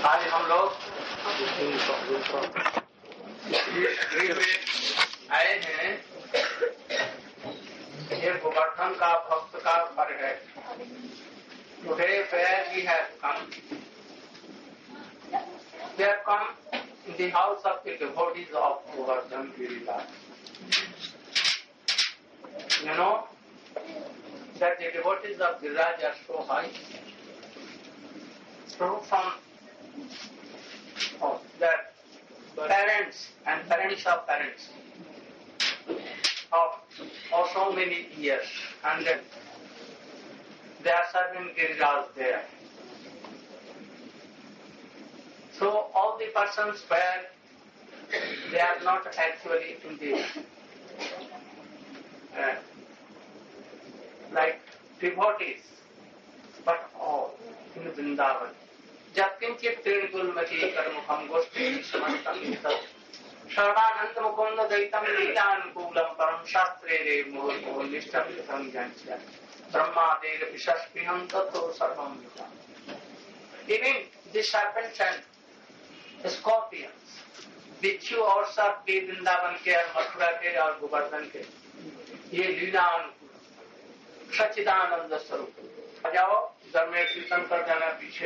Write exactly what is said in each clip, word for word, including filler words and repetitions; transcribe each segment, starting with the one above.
आज हम लोग आए हैं, ये गोवर्धन का भक्त का पर है। Today where we have come, we have come in the house of the devotees of Govardhan Giriraj. You know that the devotees of Giriraj are so high. So from oh, their parents and parents of parents of for so many years, and they are serving Giriraj there. So all the persons where they are not actually in the uh, like devotees, but all in Vrindavan. जब किंचित त्रिगुणमती कर्मुखम गोष्ठी समस्तम सर्वानंद मुकुंद दैतम लीलानुकूलम परम शास्त्रे रे मोह मोह निष्ठम संज्ञान्या ब्रह्मादेव विशस्पृहं ततो सर्वं विदा. Even the serpents and scorpions, बिच्छू और सर्प के वृंदावन के और मथुरा के और गोवर्धन के, ये लीला अनुकूल सच्चिदानंद स्वरूप. जाओ जब मैं कीर्तन कर जाना पीछे,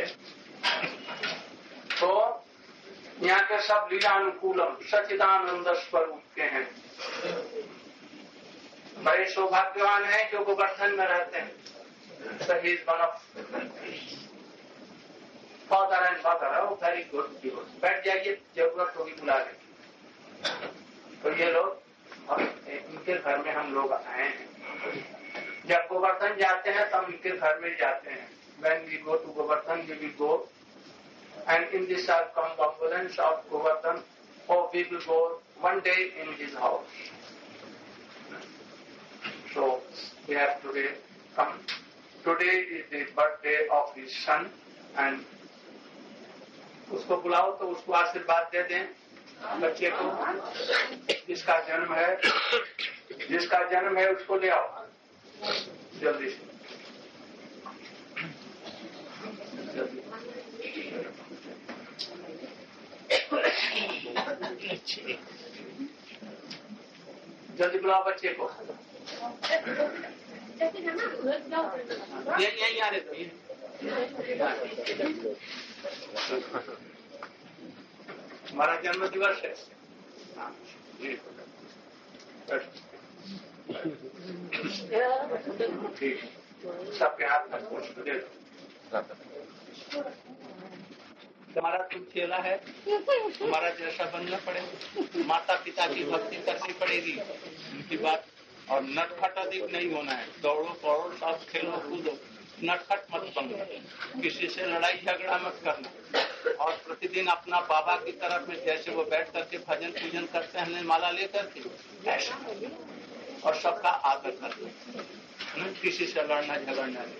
तो यहाँ के सब लीला अनुकूलम सच्चिदानंद स्वरूप के हैं. बड़े सौभाग्यवान हैं जो गोवर्धन में रहते हैं. So he is one of father and mother. Oh, very good. बैठ जाइए, जरूरत होगी बुला लेंगे. तो ये लोग इनके घर में हम लोग आए हैं. जब गोवर्धन जाते हैं तब इनके घर में जाते हैं. When we go to Govardhan, we will go, and in this circumambulance of Govardhan, oh, we will go one day in his house. So we have today come. Today is the birthday of his son, and उसको बुलाओ तो उसको आशीर्वाद दे दें बच्चे को. जिसका जन्म है जिसका जन्म है उसको ले आओ जल्दी से. जल्दी बुलाओ बच्चे को. यही यही आ रहे थे. हमारा जन्म दिवस है. ठीक, सबके हाथ में पुष्प दे दो. हमारा तुम चेला है, हमारा जैसा बनना पड़ेगा. माता पिता की भक्ति करनी पड़ेगी उनकी बात. और नटखट अधिक नहीं होना है. दौड़ो पौड़ो सब खेलो कूदो, नटखट मत बनो. किसी से लड़ाई झगड़ा मत करना. और प्रतिदिन अपना बाबा की तरफ में जैसे वो बैठ करके भजन पूजन करते हैं माला लेकर के ऐसा, और सबका आदर करना. किसी से लड़ना झगड़ना नहीं.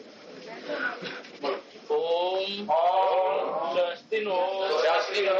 ओम स्वस्ति नो स्वस्ति नो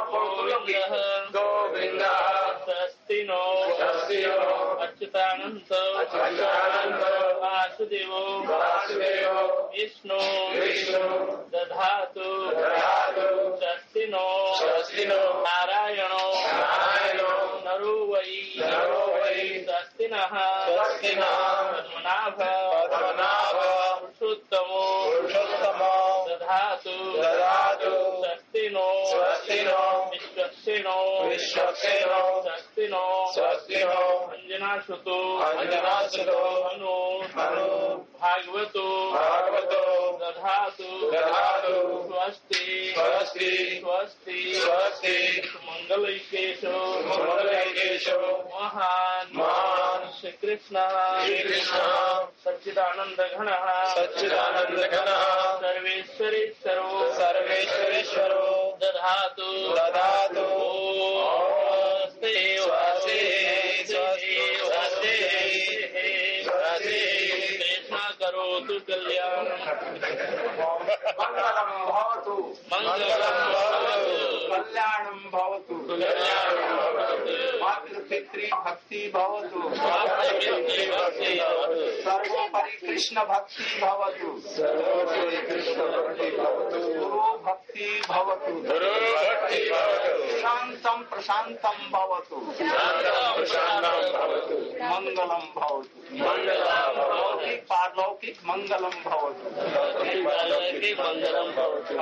गोविंद स्वस्ति नो स्वस्ति नो अच्युतानंद अच्युतानंद वासुदेव वासुदेव विष्णु विष्णु दधातु दधातु स्वस्ति नो स्वस्ति नो नारायणो नारायणो नरो वै नरो वै स्वस्ति नः स्वस्ति नः पद्मनाभ पद्मनाभ पुरुषोत्तमो पुरुषोत्तमो दधातु दधातु स्वस्ति नो स्वस्ति नो विश्वक्सेनो विश्वक्सेनो स्वस्ति नो स्वस्ति नो अंजनासुतो अंजनासुतो अनु अनु भागवतो भागवतो दधातु दधातु स्वस्ति स्वस्ति स्वस्ति स्वस्ति मंगलैकेशो मंगलैकेशो महान महान श्री कृष्ण श्री कृष्ण सच्चिदानंद घन सच्चिदानंद घन सर्वेश्वरेश्वरो सर्वेश्वरेश्वरो दधातु दधातु स्वस्ति स्वस्ति स्वस्ति स्वस्ति कृष्ण करोतु कल्याण. मंगलम भवतु मंगलम भवतु कल्याणम भवतु कल्याणम भवतु. मातृपितृ भक्ति भवतु मातृपितृ भक्ति भवतु. सर्वोपरि कृष्ण भक्ति भवतु सर्वोपरि कृष्ण भक्ति भवतु. गुरु भक्ति भवतु, गुरु भक्ति भवतु, शांतम प्रशांतम भवतु, शांतम प्रशांतम भवतु, मंगलम भवतु, मंगलम भवतु, लौकिक पारलौकिक मंगलम भवतु, लौकिक पारलौकिक मंगलम भवतु।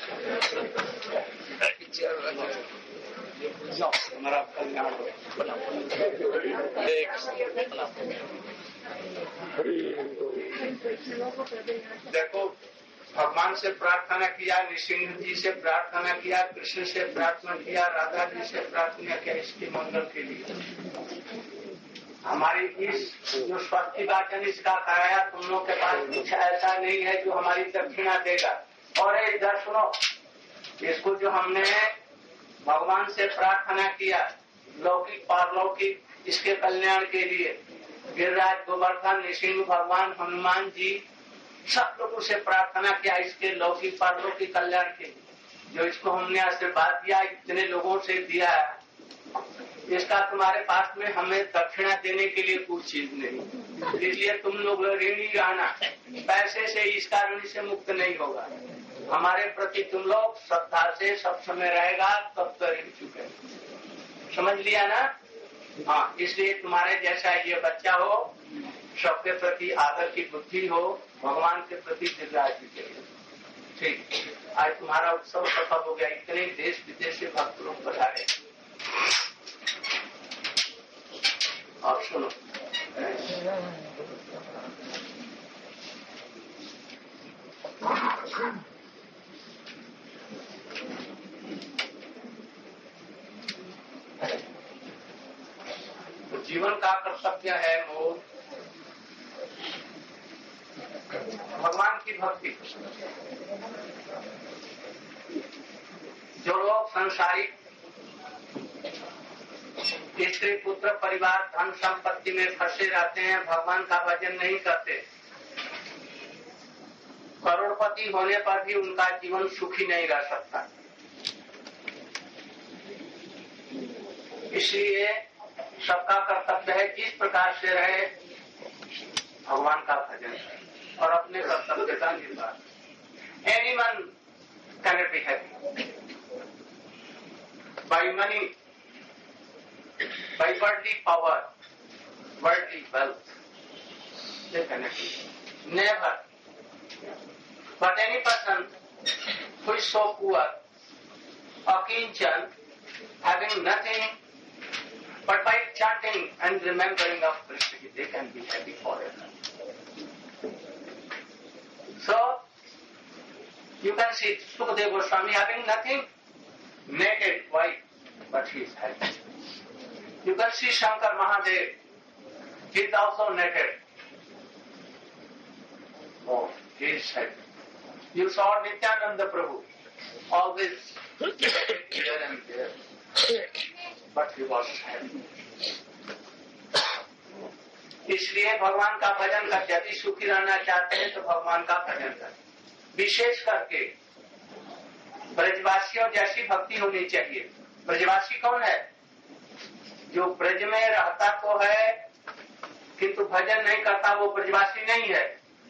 हमारा कल्याण हो। देखो, भगवान से प्रार्थना किया, नृसिंह जी से प्रार्थना किया, कृष्ण से प्रार्थना किया, राधा जी से प्रार्थना किया इसके मंगल के लिए। हमारी इस जो स्वस्ति वाचन इसका कराया, तुम लोग के पास कुछ ऐसा नहीं है जो हमारी दक्षिणा देगा। और इधर सुनो, इसको जो हमने भगवान से प्रार्थना किया लौकिक पारलौकिक इसके कल्याण के लिए, गिरिराज गोवर्धन नृसिंह भगवान हनुमान जी सब लोगों से प्रार्थना किया इसके लौकिक पारलौकिक कल्याण के लिए। जो इसको हमने आशीर्वाद दिया, इतने लोगों से दिया है, इसका तुम्हारे पास में हमें दक्षिणा देने के लिए कुछ चीज नहीं, इसलिए तुम लोग ऋणी रहना। पैसे से इसका ऋण से मुक्त नहीं होगा। हमारे प्रति तुम लोग श्रद्धा से सब समय रहेगा, तब तो ऋण चुके। समझ लिया ना? हाँ, इसलिए तुम्हारे जैसा ये बच्चा हो, सबके प्रति आदर की बुद्धि हो, भगवान के प्रति दिव्याजी के लिए। ठीक, आज तुम्हारा उत्सव सफल हो गया। इतने देश विदेश से भक्त लोग पधारे। अब सुनो, तो जीवन का कर्तव्य है मोह, भगवान की भक्ति। जो लोग संसारिक स्त्री पुत्र परिवार धन संपत्ति में फंसे रहते हैं, भगवान का भजन नहीं करते, करोड़पति होने पर भी उनका जीवन सुखी नहीं रह सकता। इसलिए सबका कर्तव्य है किस प्रकार से रहे, भगवान का भजन और अपने कर्तव्य का निर्वाह। Anyone can be happy by money, by worldly power, worldly wealth, they cannot be. Never. But any person who is so poor, akinchan, having nothing, but by chanting and remembering of Krishna, they can be happy forever. So, you can see Sukadeva Goswami having nothing, naked, white, but he is happy. You can see Shankar Mahadev, he is also naked. Oh, he is happy. You saw Nityananda Prabhu, always here and there, but he was happy. इसलिए भगवान का भजन कर, यदि सुखी रहना चाहते हैं तो भगवान का भजन कर। विशेष करके ब्रजवासियों जैसी भक्ति होनी चाहिए। ब्रजवासी कौन है? जो ब्रज में रहता तो है किंतु भजन नहीं करता, वो ब्रजवासी नहीं है।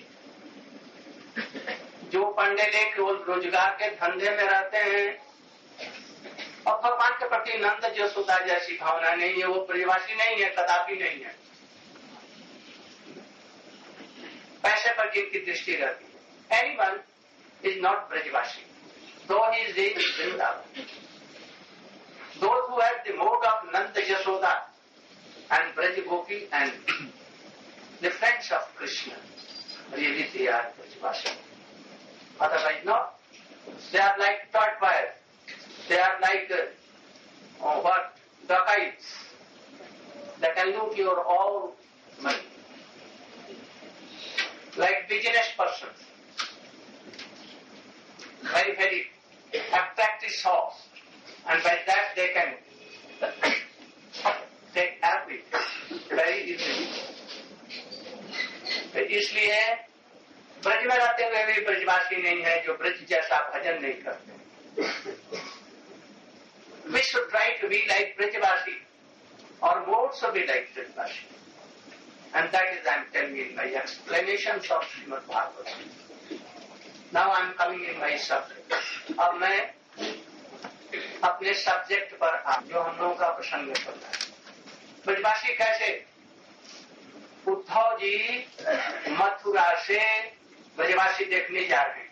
जो पंडेले केवल रोजगार के धंधे में रहते हैं और भगवान के प्रति नंद यशोदा जैसी भावना नहीं है, वो ब्रजवासी नहीं है, कदापि नहीं है। पैसे पर जिनकी दृष्टि रहती है। Anyone is not Brajvasi, though he is in Vrindavan. Those who have the mode of Nanda Yashoda and Braj Gopi and the friends of Krishna, really they are Brajvasi. Otherwise not. They are like tortoise. They are like uh, oh, what? Dacoits. They can loot your all money. Like business persons. Very, very attractive horse. And by that they can take everything very easily. तो इसलिए ब्रज में रहते हुए भी ब्रजवासी नहीं है जो ब्रज जैसा भजन नहीं करते। We should try to be like Brajvasi or more so be like Brajvasi. And that is I am telling in my explanations of Srimad Bhagavatam. Now I am coming in my subject. अब मैं अपने subject पर आ, जो हम लोगों का प्रसंग चल रहा है। ब्रजवासी कैसे? उद्धव जी मथुरा से ब्रजवासी देखने जा रहे हैं।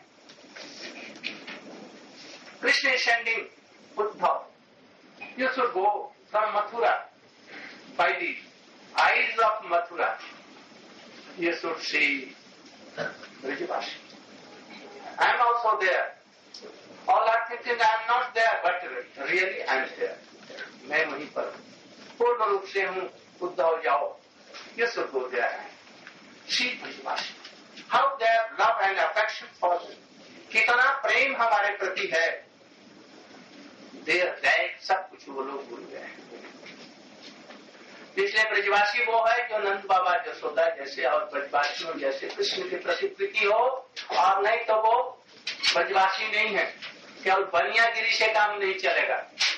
Krishna is sending Uddhav, you should go from Mathura by the eyes of Mathura. You should see Brajavasi. I am also there. All are thinking I am not there, but really I am there. मैं वहीं पर पूर्ण रूप से हूँ। उद्धव जाओ, you should go there. See Brajavasi. How their love and affection for him. कितना प्रेम हमारे प्रति है। देर दैट सब कुछ वो लोग भूल गए हैं। इसलिए ब्रजवासी वो है जो नंद बाबा यशोदा जैसे और ब्रजवासियों जैसे कृष्ण के प्रति प्रीति हो, और नहीं तो वो ब्रजवासी नहीं है। केवल बनियागिरी से काम नहीं चलेगा,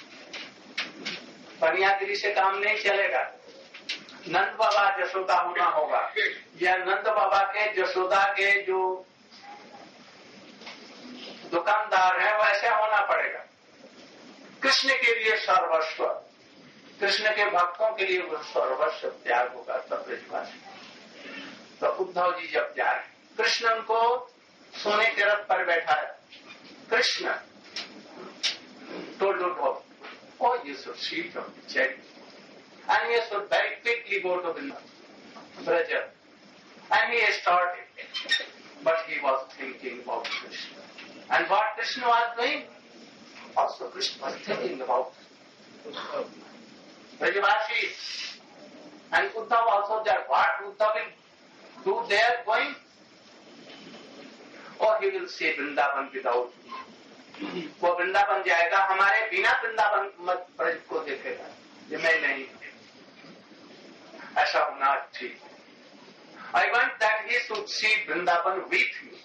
बनियागिरी से काम नहीं चलेगा। नंद बाबा यशोदा होना होगा, या नंद बाबा के यशोदा के जो दुकानदार हैं वैसे होना पड़ेगा। कृष्ण के लिए सर्वस्व, कृष्ण के भक्तों के लिए वो सर्वस्व त्याग होगा तब ब्रजवासी। तो उद्धव जी जब जा रहे, कृष्ण उनको सोने के रथ पर बैठा है। Krishna told Uddhav, oh, you should see from the chariot, and you should very quickly go to the Braja. And he started, but he was thinking about Krishna. And what Krishna was doing, also Krishna was thinking about Brajavasi. And Uddhav also there. What Uddhav will do there going? Or he will see Vrindavan without me. वो वृंदावन जाएगा, हमारे बिना वृंदावन मत ब्रज को देखेगा। ये मैं नहीं, ऐसा होना ठीक। I want that he should see Vrindavan with me.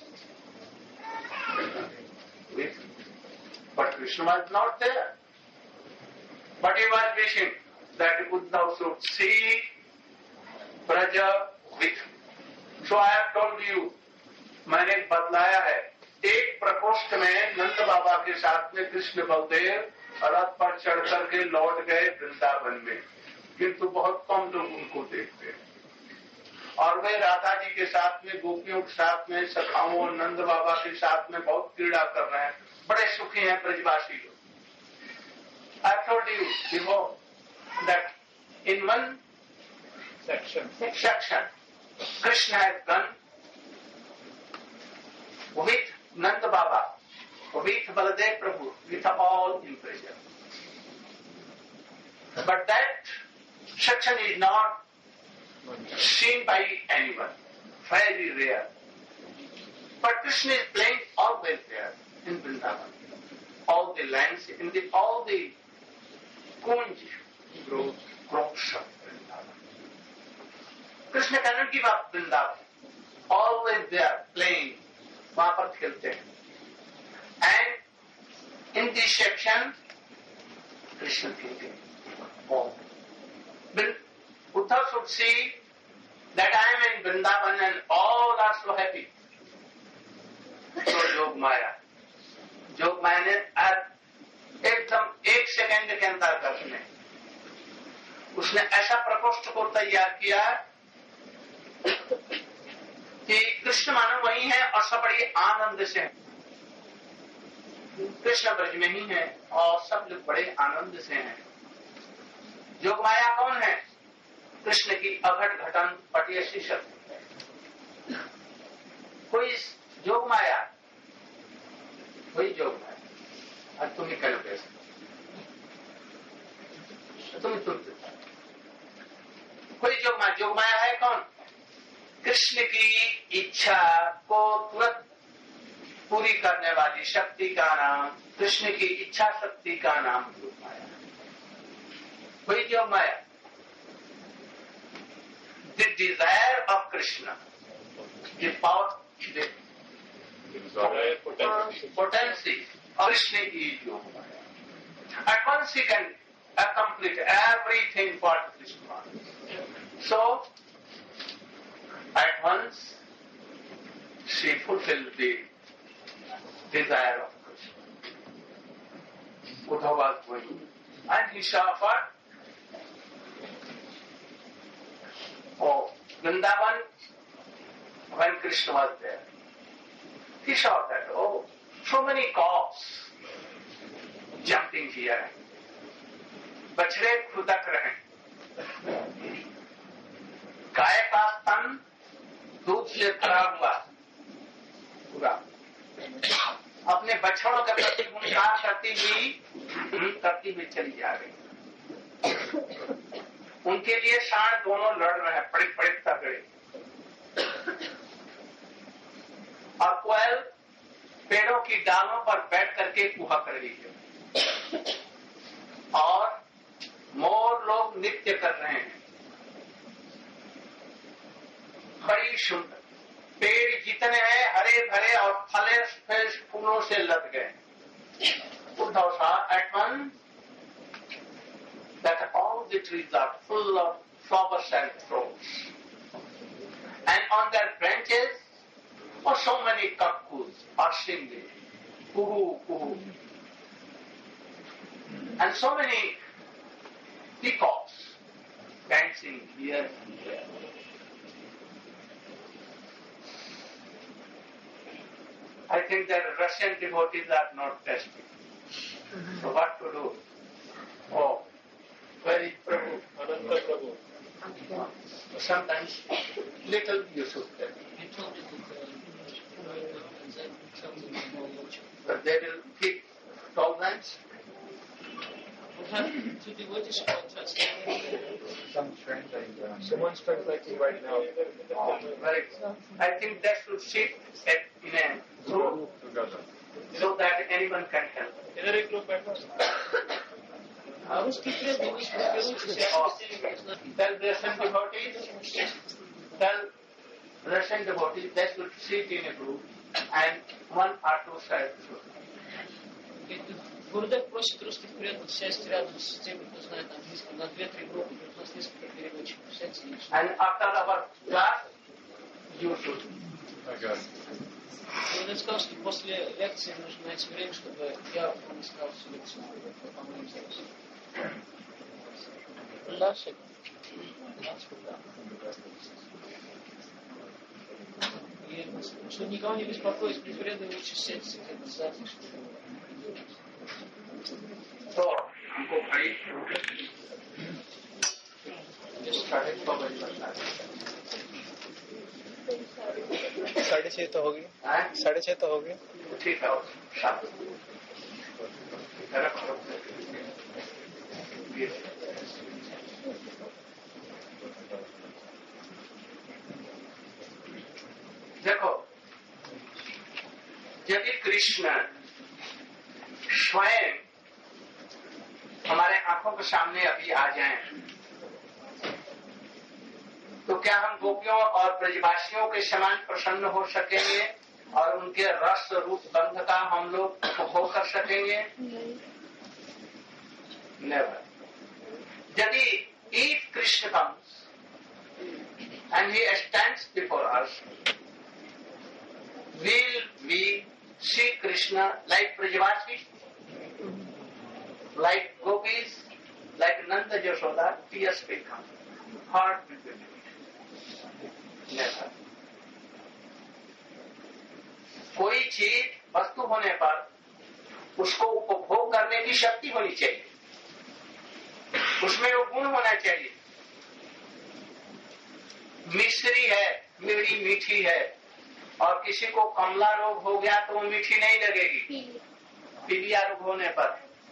With me. But Krishna was not there. But he was wishing that Uddhav should see Braja with me. So I have told you, मैंने बतलाया है, एक प्रकोष्ठ में नंद बाबा के साथ में कृष्ण बलदेव रथ पर चढ़ करके लौट गए वृंदावन में, किंतु बहुत कम लोग उनको देखते हैं। और वे राधा जी के साथ में, गोपियों के साथ में, सखाओं और नंद बाबा के साथ में बहुत क्रीड़ा कर रहे हैं, बड़े सुखी हैं ब्रजवासी लोग। I told you before that in one section section Krishna has gone with Nanda Baba, with Baladev Prabhu, with all in pressure. But that section is not seen by anyone, very rare. But Krishna is playing always there in Vrindavan. All the lands, in the all the kunj, groves, groves of Vrindavan. Krishna cannot give up Vrindavan. Always there playing. वहां पर खेलते हैं। And in this section Krishna thinking, oh, Uddhav should see that I am in Vrindavan and all are so happy. तो जोग माया, जोग माया ने एकदम एक सेकंड के अंतर्गत में उसने ऐसा प्रकोष्ठ को तैयार किया कि कृष्ण मानव वही है और सब बड़ी आनंद से हैं। कृष्ण ब्रज में ही है और सब लोग बड़े आनंद से हैं। जोग माया कौन है? कृष्ण की अघट घटन पटियसी शक्ति। कोई जोग माया, कोई जोग माया। आज तुम ही कल कैसे तुम तुम कोई जोग माया, जोग माया है कौन? कृष्ण की इच्छा को तुरंत पूरी करने वाली शक्ति का नाम, कृष्ण की इच्छा शक्ति का नाम योग माया। वही Yog Maya, the desire of Krishna, the power, potency of Krishna is योग माया. At once he can accomplish everything what Krishna wants. So at once she fulfilled the desire of Krishna. Uddhava was going. And he suffered. Oh, Vrindavan, when Krishna was there, he saw that, oh, so many cows jumping here. बछड़े खुदक रहे, गाय का स्तन दूध से भरा हुआ पूरा, अपने बछड़ों के प्रति गुणगान करती हुई करती हुई चली जा रही। उनके लिए सांड दोनों लड़ रहे हैं, बड़े बड़े तगड़े। और कोयल पेड़ों की डालों पर बैठ करके कुहक रही है, और मोर लोग नृत्य कर रहे हैं। बड़ी सुंदर, पेड़ जितने हैं हरे भरे और फले फूलों से लद गए। Uddhava saw at once that all the trees are full of flowers and fruits, and on their branches are so many cuckoos are singing, kuhu kuhu, and so many peacocks dancing here and there. I think that Russian devotees are not testing. So what to do? Oh, where is Prabhu? Ananta Prabhu. Sometimes little you should tell. But they will keep tolerance. Some translating. Someone's translating right now. Oh, very good. I think that should sit at, in a group so that anyone can help. Tell Russian devotees, tell Russian devotees they should sit in a group and one or two sides should. Гурдев просит русских преданных сесть рядом с теми, кто знает английский, на две-три группы, у нас несколько переводчиков. Сядьте и And after our class, you should. Он сказал, что после лекции нужно найти время, чтобы я вам сказал всю лекцию. По-моему, здесь. Наши. И чтобы никого не беспокоить, при преданном лучше сесть сзади, чтобы... तो हमको भाई साढ़े छह बजे लगता है। साढ़े छह तो होगी, साढ़े छह तो होगी। ठीक है, शाम देखो, यदि कृष्ण स्वयं हमारे आंखों के सामने अभी आ जाएं, तो क्या हम गोपियों और ब्रजवासियों के समान प्रसन्न हो सकेंगे और उनके रस रूप गंध का हम लोग उपभोग कर सकेंगे? नेवर। यदि if Krishna comes and he stands before us, will we see Krishna like Brajvasi, like gopis, like Nanda Yashoda, tears will come, heart will be moved. Never. कोई चीज वस्तु होने पर उसको उपभोग करने की शक्ति होनी चाहिए, उसमें वो गुण होना चाहिए। मिश्री है, मिर्ची मीठी है, और किसी को कमला रोग हो गया तो वो मीठी नहीं लगेगी। पीलिया रोग होने पर,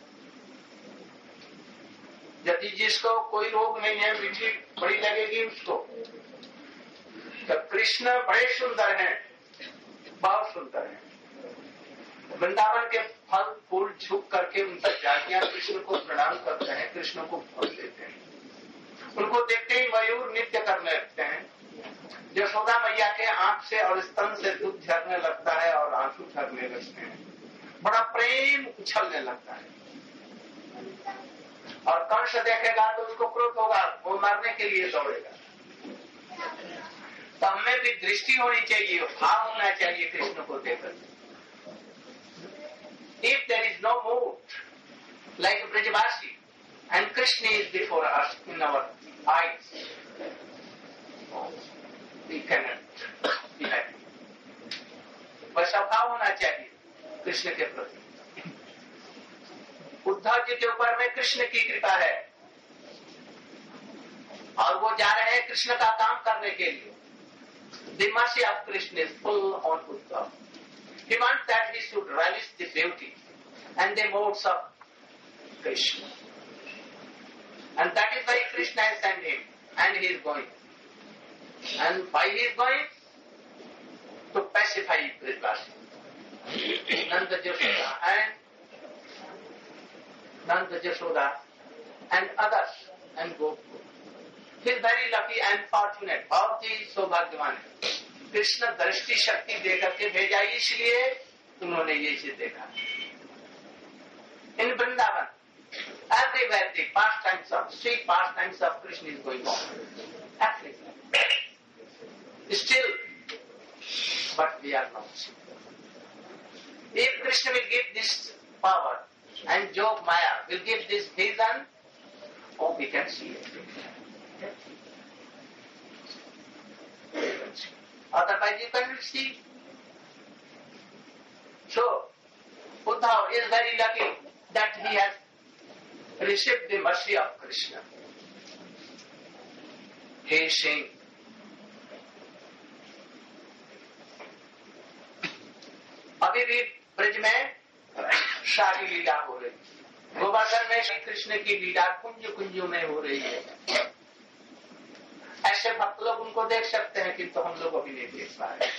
यदि जिसको कोई रोग नहीं है मीठी बड़ी लगेगी उसको। तो कृष्ण बड़े सुंदर हैं, बहुत सुंदर हैं। वृंदावन के फल फूल झुक करके उनकी जातियां कृष्ण को प्रणाम करते हैं, कृष्ण को भोग देते हैं। उनको देखते ही मयूर नृत्य करने लगते हैं। यशोदा मैया के आंख से और स्तन से दूध झरने लगता है और आंसू झरने लगते हैं। बड़ा प्रेम उछलने लगता है। और कंस देखेगा तो उसको क्रोध होगा, वो मारने के लिए दौड़ेगा। तो हमें भी दृष्टि होनी चाहिए, भाव होना चाहिए कृष्ण को देखकर। If there is no mood Krishna is before us in our eyes, we cannot be happy. वैसा भाव होना चाहिए कृष्ण के प्रति। उद्धव जी के ऊपर में कृष्ण की कृपा है और वो जा रहे हैं कृष्ण का काम करने के लिए। The mercy of Krishna is full on Uddhava. He wants that he should relish the beauty and the modes of Krishna. And that is why Krishna has sent him, and he is going. And why he is going? To pacify Brajvasi. Nanda Jashoda and Nanda Jashoda and others and Gokul. He is very lucky and fortunate. बहुत ही सौभाग्यवान है। कृष्ण दृष्टि शक्ति देकर के भेजा, इसलिए उन्होंने ये चीज देखा। In Vrindavan, everywhere the pastimes of sweet pastimes of Krishna is going on. Everywhere. Still, but we are not seeing. If Krishna will give this power and Jog Maya will give this vision, oh, we can see it. Otherwise, you cannot see. So, Uddhava is very lucky that he has received the mercy of Krishna. He is saying, अभी भी ब्रज में सारी लीला हो रही है। गोवर्धन में श्री कृष्ण की लीला कुंज कुंजों में हो रही है। ऐसे भक्त लोग उनको देख सकते हैं, किंतु हम लोग अभी नहीं देख पा रहे।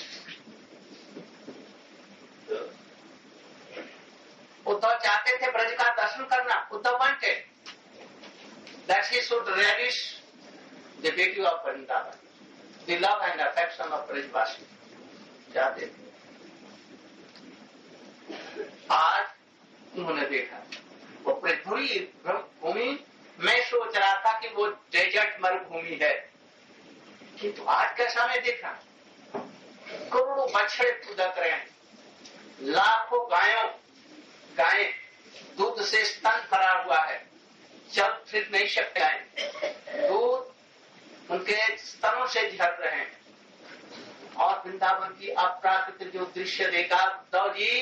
उद्धव चाहते थे ब्रज का दर्शन करना। Uddhav wanted that he should relish the beauty of Vrindavan, the love and affection of Brajvasi चाहते थे। आज उन्होंने देखा वो पृथ्वी भूमि, मैं सोच रहा था कि वो डेजर्ट मरुभूमि है, किंतु आज कैसा मैं देखा, करोड़ों बछड़े कूदक रहे हैं, लाखों गायों गाय दूध से स्तन भरा हुआ है, चल फिर नहीं सकते हैं, दूध उनके स्तनों से झर रहे हैं। और वृंदावन की अप्राकृतिक जो दृश्य देखा उद्धव जी,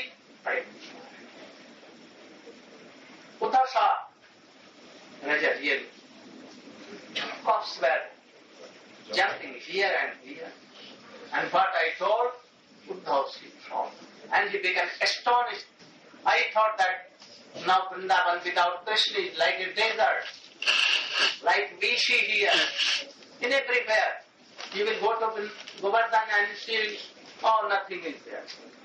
उद्धव साहब नजर ये were jumping here and here, and what I told Uddhav saw, and he became astonished. I thought that now Vrindavan without Krishna is like a desert, like we see here. In everywhere, you will go to Govardhan and see, oh, nothing is there.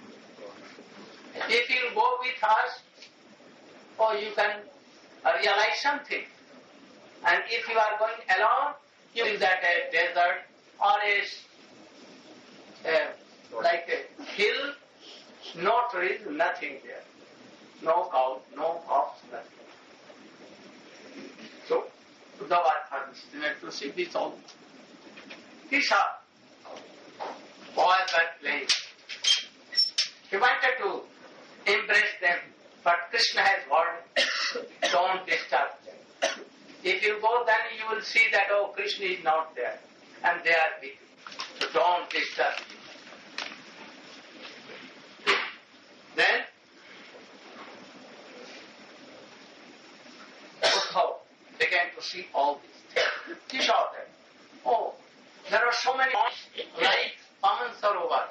If you go with us, oh, you can realize something. And if you are going alone, you will that a desert or a, uh, like a hill, no trees, nothing there. No cows, no hogs, nothing. So, Uddhava had to see this all. He saw boys were playing. He wanted to embrace them, but Krishna has warned, don't disturb them. If you go, then you will see that, oh, Krishna is not there, and they are with you. So don't disturb him. Then, Uddhava began to see all these things. He saw that, oh, there are so many ponds like Paman Sarovar.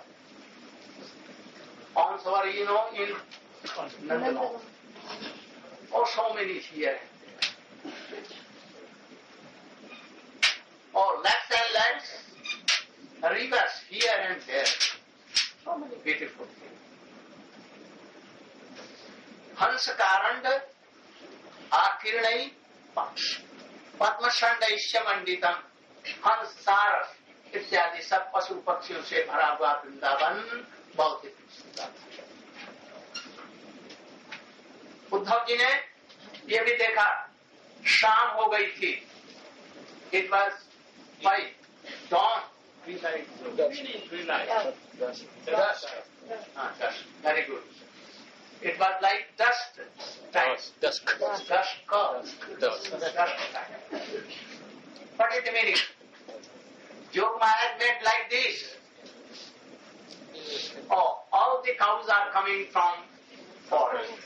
Paman Sarovar, you know, in Nandavan. Oh, so many here. Oh, lakes and lakes, rivers here and there. So many beautiful things. Hans Karand, Akirnai, Padma Shandaisya Manditam, Hans Saras, इत्यादि सब पशु पक्षियों से भरा हुआ वृंदावन बहुत ही सुंदर। उद्धव जी ने ये भी देखा, शाम हो गई थी। It was five dawn, very good. It was like dust time. Dusk. Dust call. Dusk. Dust time. What is the meaning? Jog Maharaj made like this. Oh, all the cows are coming from forest.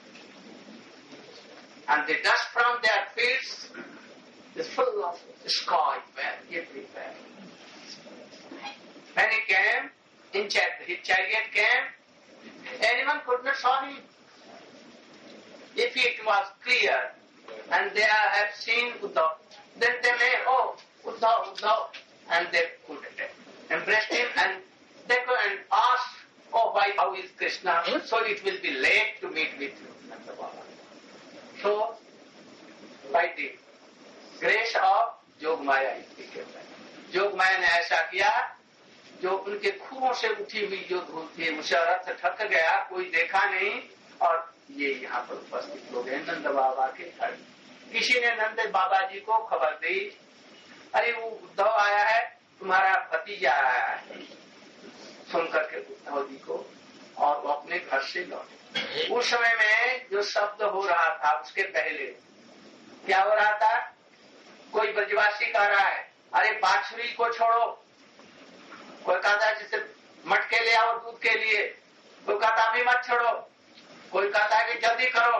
And the dust from their fields is full of sky everywhere. When he came, in chariot, his chariot came, anyone could not saw him. If it was clear and they have seen Uddhav, then they may, oh, Uddhav, Uddhav, and they could embrace him and they go and ask, oh, why, how is Krishna? So it will be late to meet with you. So, by the grace of Jogmaya, Jogmaya ने ऐसा किया, जो उनके खूहों से उठी हुई जो धूल थी उसे रथ ठक गया, कोई देखा नहीं, और ये यहाँ पर उपस्थित हो गए नंद बाबा के घर। किसी ने नंद बाबा जी को खबर दी, अरे वो उद्धव आया है, तुम्हारा भतीजा आया है। सुन करके उद्धव जी को, और वो अपने घर से लौटे। उस समय में जो शब्द हो रहा था उसके पहले क्या हो रहा था? कोई ब्रजवासी कह रहा है, अरे बाछुरी को छोड़ो। कोई कहता है जिसे मटके ले आओ दूध के लिए, कोई कहता अभी मत छोड़ो, कोई कहता है कि जल्दी करो,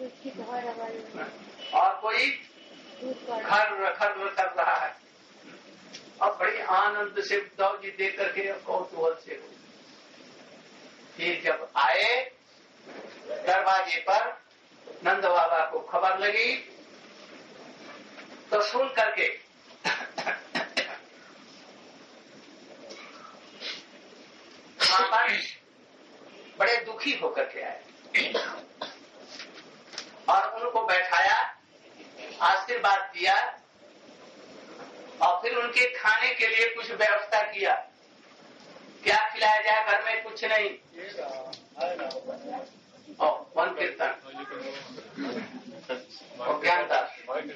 और कोई खर खर कर रहा है। और बड़ी आनंद से उद्धव जी देख करके कौतूहल से हो। फिर जब आए दरवाजे पर, नंद बाबा को खबर लगी, तो सुन करके बड़े दुखी होकर के आए और उनको बैठाया, आशीर्वाद दिया, और फिर उनके खाने के लिए कुछ व्यवस्था किया। क्या खिलाया जाए? घर में कुछ नहीं। और वन कीर्तन और ज्ञान दास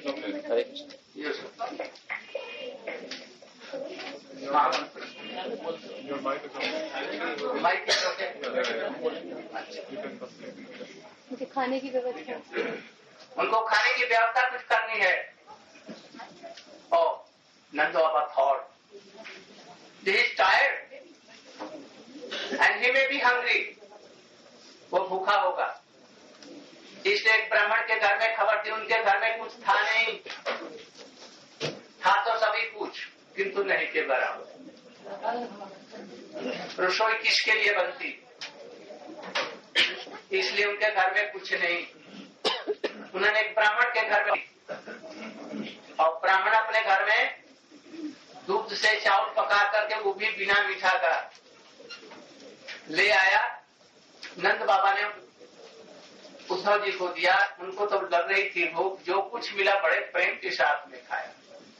मुझे खाने की व्यवस्था, उनको खाने की व्यवस्था कुछ करनी है। और Nand Baba thought, he is tired and he may be hungry, वो भूखा होगा। इसलिए एक ब्राह्मण के घर में खबर थी, उनके घर में कुछ था नहीं, था तो सभी कुछ किंतु नहीं के बराबर। रसोई किसके लिए बनती? इसलिए उनके घर में कुछ नहीं। उन्होंने एक ब्राह्मण के घर में, और ब्राह्मण अपने घर में दूध से चावल पका करके वो भी बिना मीठा का ले आया। नंद बाबा ने उद्धव जी को दिया, उनको तो लग रही थी भूख, जो कुछ मिला बड़े प्रेम के साथ में खाया।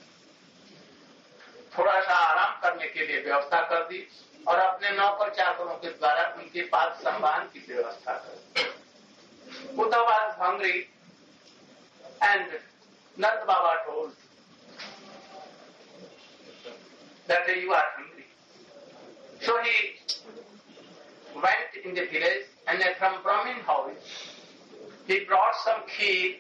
थोड़ा सा आराम करने के लिए व्यवस्था कर दी, और अपने नौकर चाकरों के द्वारा उनके पास सम्मान की व्यवस्था कर दी। Uddhav was hungry and Nand Baba told that you are hungry. So he went in the village, and from Brahmin house he brought some kheer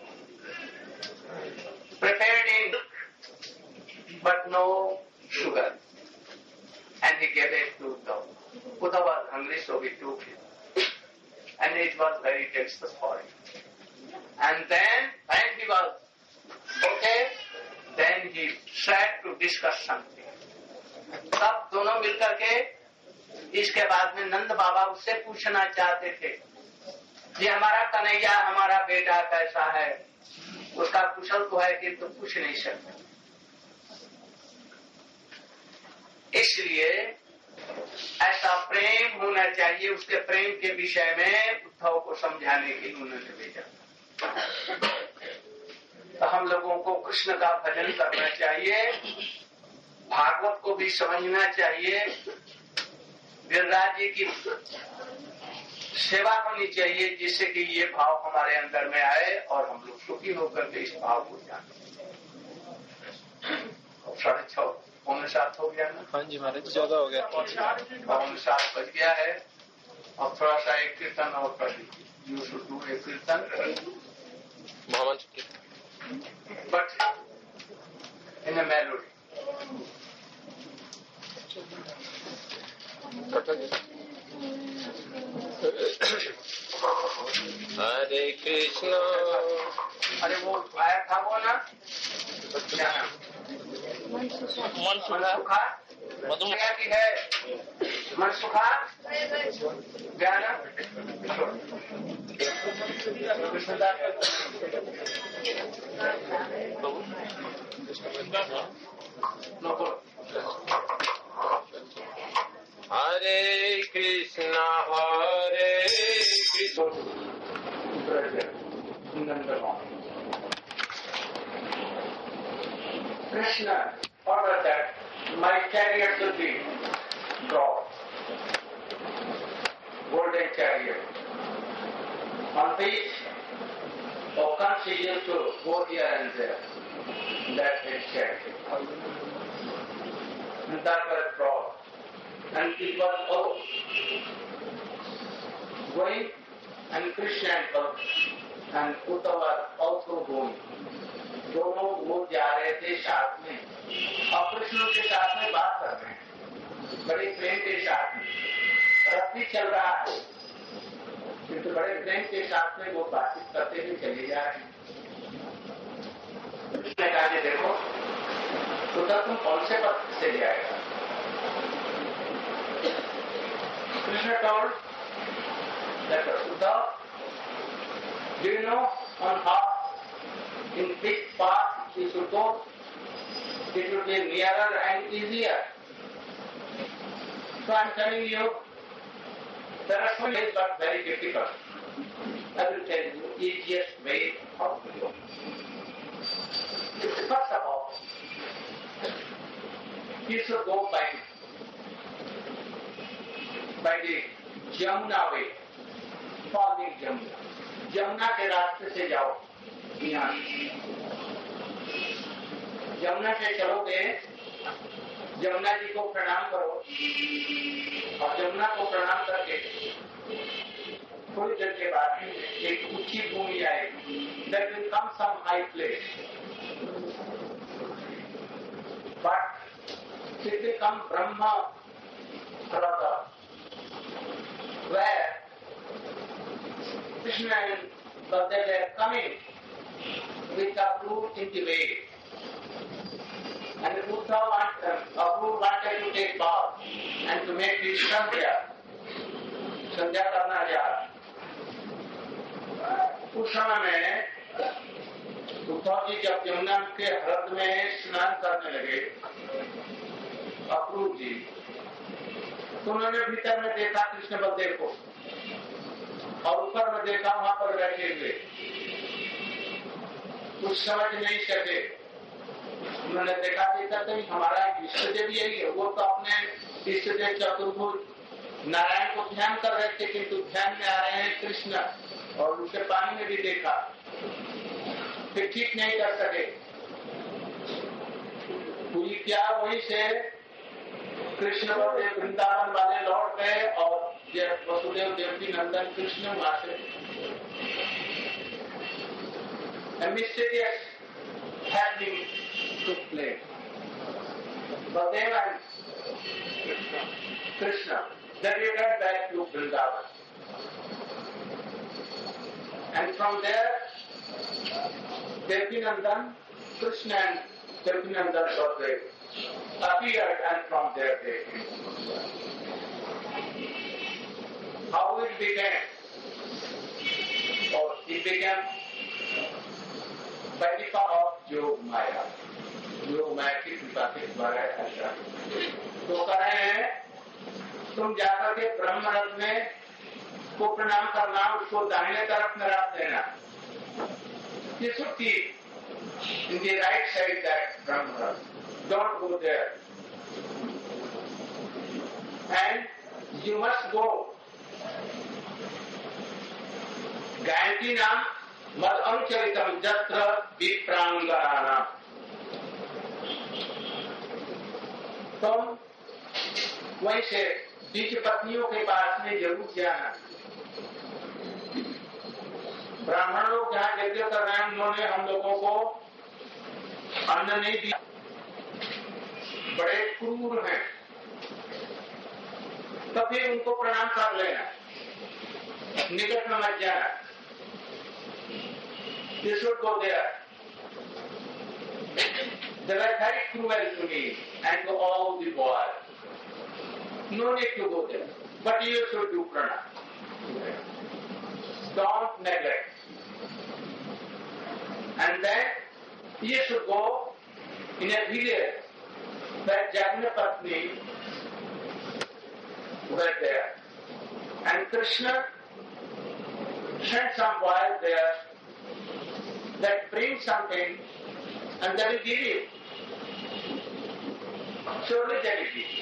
prepared in milk but no sugar, and he gave it to Uddhav. Uddhav was hungry, so he took it, and it was very delicious for him. And then when he was okay, then he tried to discuss something. तब दोनों मिलकर के इसके बाद में नंद बाबा उससे पूछना चाहते थे, ये हमारा कन्हैया, हमारा बेटा कैसा है? उसका कुशल तो है किंतु तो पूछ नहीं सकते। इसलिए ऐसा प्रेम होना चाहिए। उसके प्रेम के विषय में उद्धव को समझाने के लिए उन्होंने भेजा। तो हम लोगों को कृष्ण का भजन करना चाहिए, भागवत को भी समझना चाहिए, गिरिराज जी की सेवा होनी चाहिए, जिससे कि ये भाव हमारे अंदर में आए और हम लोग सुखी होकर के इस भाव को जाने। साढ़े छह पौने सात हो गया ना? हाँ जी महाराज, ज्यादा हो गया। पौने सात बज गया है। और थोड़ा सा एक कीर्तन और कर दीजिए. You should do a कीर्तन. महामंत्र की But in a melody. हरे कृष्णा. अरे वो आया था वो ना क्या नाम? मनसुखा मनसुखा क्या की है? मनसुखा क्या नाम? कृष्णदास हरे कृष्णा हरे Krishna. Krishna ordered that my chariot should be brought, golden chariot, on which Okanshi used to go here and there. That is chariot. And that was brought. And it was all going, and Krishna and Balaram and Uddhava were also going. दोनों वो जा रहे थे साथ में और कृष्ण के साथ में बात कर रहे हैं बड़े प्रेम के साथ में. रथ भी चल रहा है किंतु बड़े प्रेम के साथ में वो बातचीत करते हुए चले जा रहे हैं. कृष्ण ने कहा कि देखो उधर तुम कौन से पथ से जाएगा? Krishna told that Uddhav, do you know on how in which path you should go? It will be nearer and easier. So I am telling you, there are some ways but very difficult. I will tell you the easiest way how to go. First of all, you should go by by the Jamuna way, following Jamuna. Jamuna के रास्ते से जाओ. यहाँ यमुना से चलोगे, यमुना जी को प्रणाम करो और यमुना को प्रणाम करके थोड़ी देर के बाद एक ऊंची भूमि आएगी. There will come some high place, but it will come Brahma Prada, where Krishna and Baladev are coming with a fruit in the way. And Uddhava wanted, Apurva wanted to take bath and to make his sandhya. Sandhya करना जा. उस समय में उद्धव जी जब यमुना के ह्रद में स्नान करने लगे, अपूर्व जी, तो उन्होंने भीतर में देखा कृष्ण बलदेव को और ऊपर में देखा वहां पर बैठे हुए. कुछ समझ नहीं सके. उन्होंने देखा देखा तो हमारा इष्ट देव यही है. वो तो अपने इष्ट देव चतुर्भुज नारायण को ध्यान कर रहे थे किंतु ध्यान में आ रहे हैं कृष्ण और उनके पानी में भी देखा फिर ठीक नहीं कर सके. हुई क्या? वही से कृष्ण बलदेव वृंदावन वाले लौट गए और वसुदेव देवकी नंदन कृष्ण वहां से a mysterious happening took place. Baldev and Krishna, they returned back to Vrindavan. And from there, Devakinandan, Krishna and Devakinandan Baldev appeared, and from there they came. How it began? Or it began by the power of Yog Maya. Yog Maya की कृपा के द्वारा ऐसा तो कर रहे हैं. तुम जाकर के ब्रह्म रथ में को प्रणाम करना, उसको दाहिने तरफ में रख देना. You should keep in the right side that Brahma Rath. Don't go there. And you must go. Gayatri नाम मद अनुचरितम जत्र विप्रांगना. तुम वहीं से बीच पत्नियों के पास में जरूर जाना। ब्राह्मण लोग जहाँ यज्ञ कर रहे हैं उन्होंने हम लोगों को अन्न नहीं दिया, बड़े क्रूर हैं, तभी उनको प्रणाम कर लेना, निकट में मत जाना। You should go there. They were very cruel to me and to all the boys. No need to go there, but you should do pranam. Don't neglect. And then you should go in a village where Jagnapatni were there. And Krishna sent some boys there that bring something and they will give it. Surely they will give.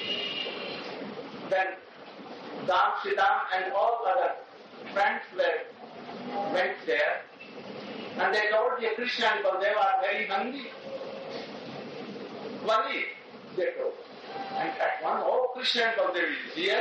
Then Dam, Siddham and all other friends were, went there and they told you Krishna and Baldev are very hungry. Worry, they told. And at one, oh, Krishna and Baldev is here.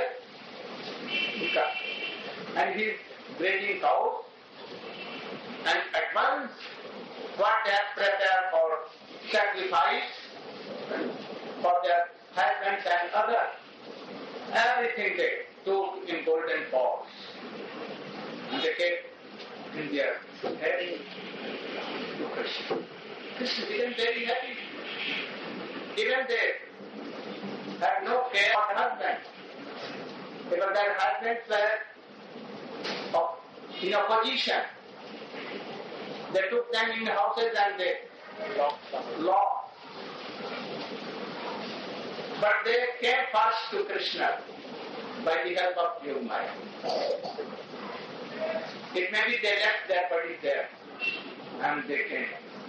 And he is breaking cows. And at once, what they have prepared for sacrifice for their husbands and others, everything they took in golden pots. And they kept in their head to Krishna. Krishna became very happy. Even they had no care for husbands. Because their husbands were in opposition. They took them in houses and they locked. But they came first to Krishna by the help of pure mind. It may be they left their body there and they came.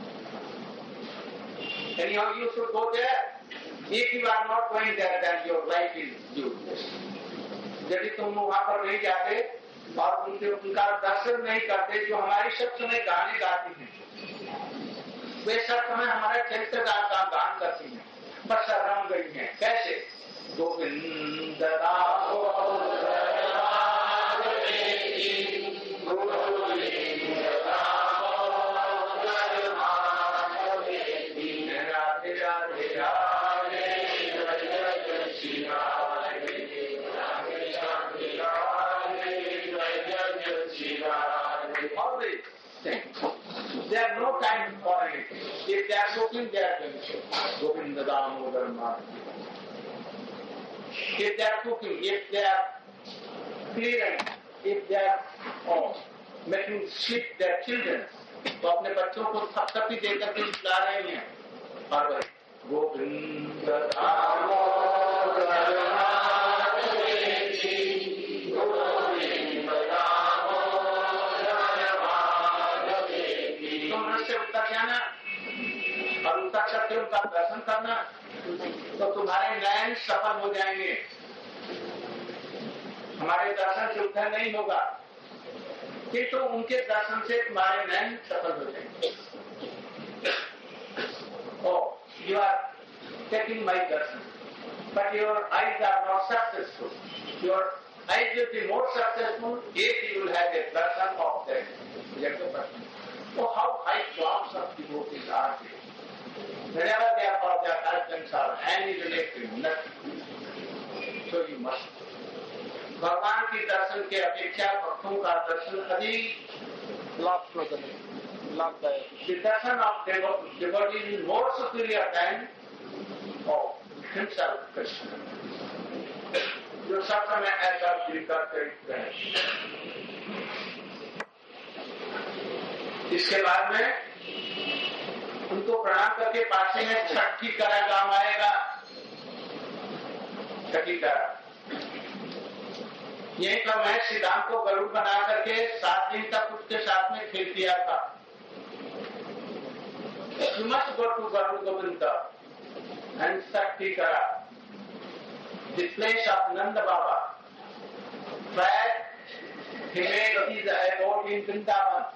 Anyhow, you should go there. If you are not going there, then your life is useless. यदि तुम वहां पर नहीं जाते और उनके उनका दर्शन नहीं करते, जो हमारी सब समय गाने गाती हैं, वे सब समय हमारा चरित्र का गान करती हैं, बस रम गई हैं। कैसे? Govind They have no time for anything. If they are cooking, they are doing so. Govinda Damodar Mara. If they are cooking, if they are clearing, if they are oh, making sleep their children, तो अपने बच्चों को थपथपी देकर के खिला रहे हैं। और गोविंद दामोदर उत्तर जाना और उत्तर करके उनका दर्शन करना, तो तुम्हारे नयन सफल हो जाएंगे। हमारे दर्शन से उद्धार नहीं होगा, किंतु तो उनके दर्शन से तुम्हारे नयन सफल हो जाएंगे। Oh, you are taking my darshan, but your eyes are not successful. Your eyes will be more successful if you will have a darshan of them. So how high class of devotees are they? Whenever they are for their husbands or any relative, nothing. So you must. भगवान की दर्शन के अपेक्षा भक्तों का दर्शन अधिक लाभप्रद है, लाभदायक। The darshan of devotee is more superior than of himself, Krishna. जो सब समय ऐसा फील करते हैं। इसके बाद में उनको प्रणाम करके पासे में छठी करा काम आएगा। छठी करा यही तो मैं श्रीराम को गरुड़ बना करके सात दिन तक उसके साथ में खेल दिया था। You must go to Garuda Govinda and Sakti Kara, the place of Nanda Baba, where he made his abode in Vrindavan.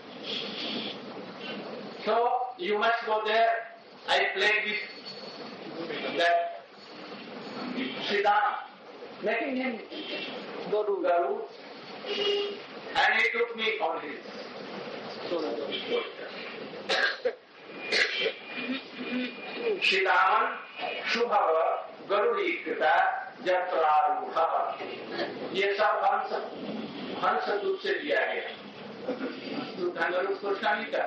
So you must go there. I played with that Siddham making him go to Garu, and he took me on his shoulder. Shiraman Shubhava Garudikita Jatraruha. ये सब हंस हंस दूध से लिया गया। दूध गरुड़ को शानी का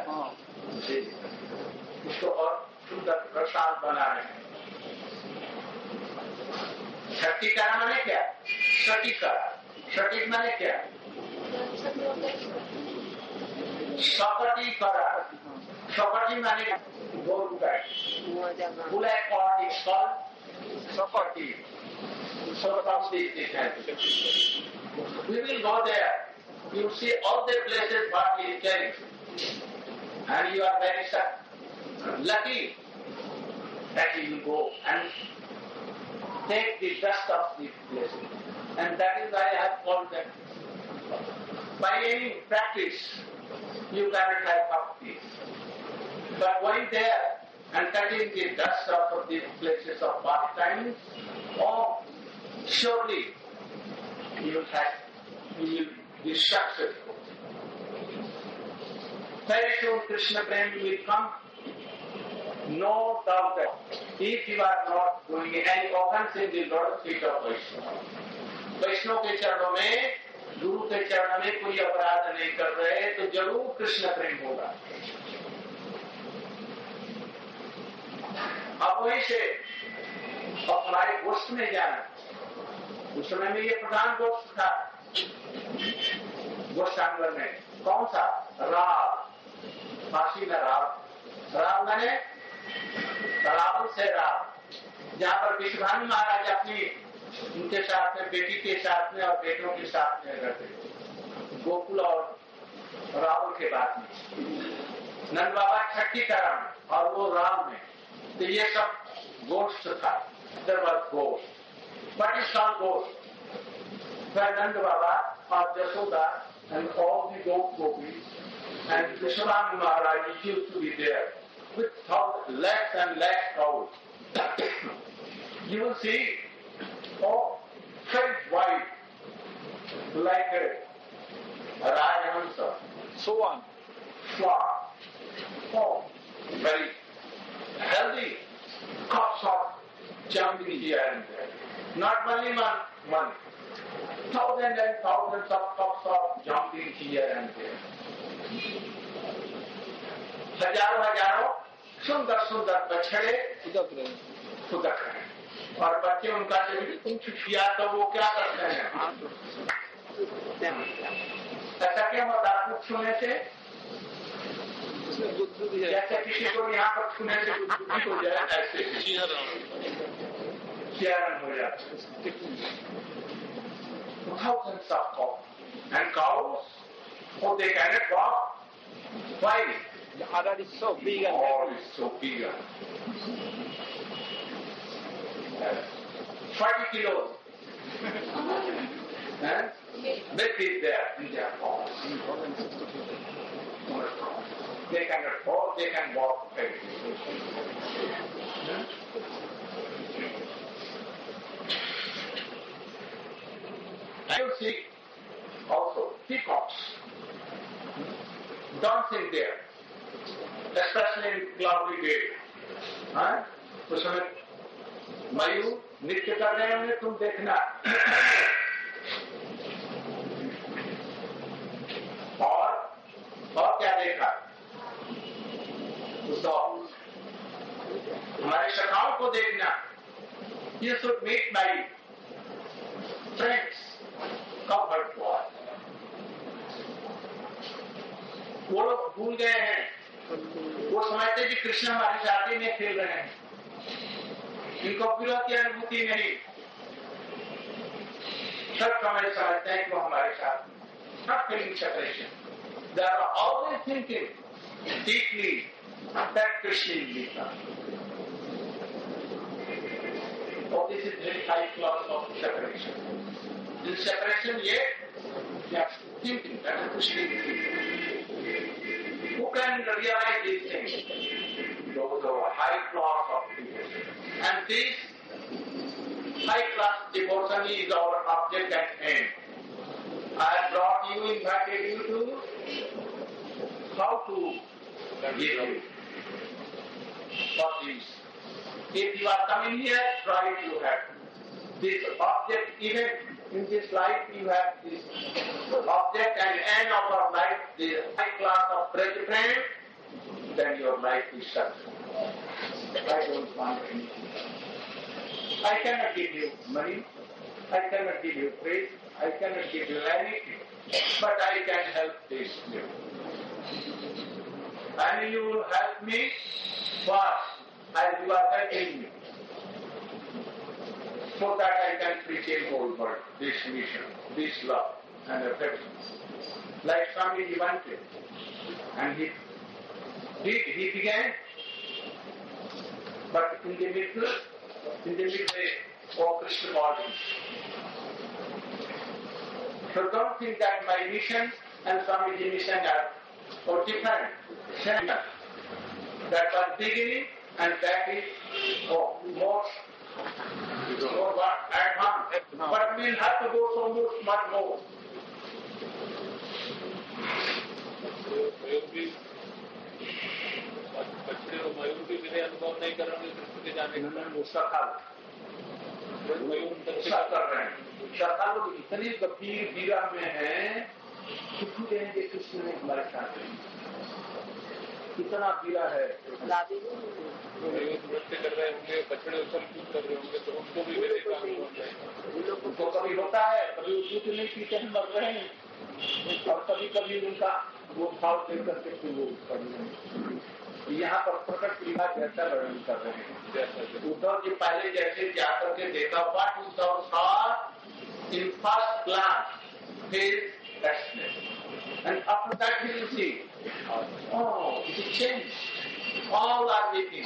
उसको और सुंदर प्रसाद बना रहे हैं। छठीकरण माने क्या? सटीकरण। सटीक माने क्या? सपटीकरण। सपटी माने गोरू का black pot is called sapti. So from these things, we will go there. You see all the places what he is carrying, and you are very lucky that you will go and take the dust of these places, and that is why I have called them. By any practice, you cannot have bhakti, but going there and cutting the dust out of these places of pastimes, oh, surely you will have, you will be successful. Very soon Krishna Prem will come. No doubt that if you are not doing any offense in the Lord's feet of Vaishnava, Vaishnava के चरणों में, गुरु के चरणों में कोई अपराध नहीं कर रहे, तो जरूर कृष्ण प्रेम होगा। अब वहीं से हमारे गोष्ठ में जाना। उस समय में ये प्रधान गोष्ठ था गोष्ठांगर में। कौन सा? राव। फांसी में राव। राव मैंने रावण से राव, जहाँ पर विश्वभानु महाराज अपनी उनके साथ में, बेटी के साथ में और बेटों के साथ में रहते, गोकुल और रावण के बाद में नंद बाबा छठीकरण और वो राव में, तो ये सब गोष्ठ था। There was ghost. What is called ghost? Where Nanda Baba or Jasoda and all the gopis and Vishwanath Maharaj used to be there with lakhs and lakhs cows. You will see, oh, very white, like a Rajahamsa. Swan. Swan. Oh, very healthy cups of jumping here and there. Not only one, one. Thousands and thousands of cups of jumping here and there. हजारों हजारों सुंदर सुंदर बछड़े फुदक रहे फुदक रहे और बच्चे उनका जब कुछ किया तो वो क्या करते हैं? ऐसा क्या होता है? कुछ छूने से जैसे किसी को यहाँ पर छूने से कुछ हो जाए, ऐसे चरण हो जाता है। Thousands of cows and cows, oh, they cannot walk. Why? The udder is so big and oh, it's so big. Forty kilos. And they fit there in their paws. They cannot walk, they can walk very hmm? You see also peacocks dancing there, especially in cloudy day. हाँ? उस समय मयूर नृत्य कर रहे होंगे, तुम देखना। और और क्या देखा? हमारे शाखाओं को देखना। You should meet my friends. Covered boy. वो लोग भूल गए हैं, वो समझते कि कृष्ण हमारी जाति में खेल रहे हैं, इनको विरोध की अनुभूति नहीं। सब समय समझते हैं कि वो हमारे साथ not feeling separation. They are always thinking deeply that Krishna is Gita. Oh, this is very high class of separation. In separation, yet they are thinking that Krishna is Gita. Who can realize these things? Those are high class of people. And this high class devotion is our object and aim. I have brought you, invited you to how to give you what is. If you are coming here, try to have this object. Even in this life, you have this object and end of our life, the high class of president, then your life is successful. I don't want anything. I cannot give you money. I cannot give you praise. I cannot give you anything. But I can help this you. And you will help me first as you are helping me. So that I can preach in whole world this mission, this love and affection. Like Swamiji wanted. And he did, he began. But in the middle, in the midway, oh Krishna body. So don't think that my mission and Swamiji mission are or different. That was beginning and that is oh, more, more advanced. But we'll have to go so much, much more. बच्चे और मयूर भी मेरे अनुभव नहीं कर रहे हैं कृष्ण के जाने का वो सकाल मयूर अच्छा कर रहे हैं सकाल इतनी गंभीर बीरा में है कितनी देंगे कृष्ण ने हमारे साथ कितना बीरा है मयूर नृत्य कर रहे होंगे बछड़े उछल कूद कर रहे होंगे तो उनको भी मेरे का अनुभव नहीं उनको कभी होता है कभी दूध नहीं पीते हैं मर रहे हैं और कभी कभी उनका वो भाव देख करके वो कर रहे हैं यहाँ पर प्रकट लीला जैसा वर्णन कर रहे हैं उद्धव जी पहले जैसे जाकर के देखा what Uddhav saw in first class फिर and after that he will see oh it is change all are meeting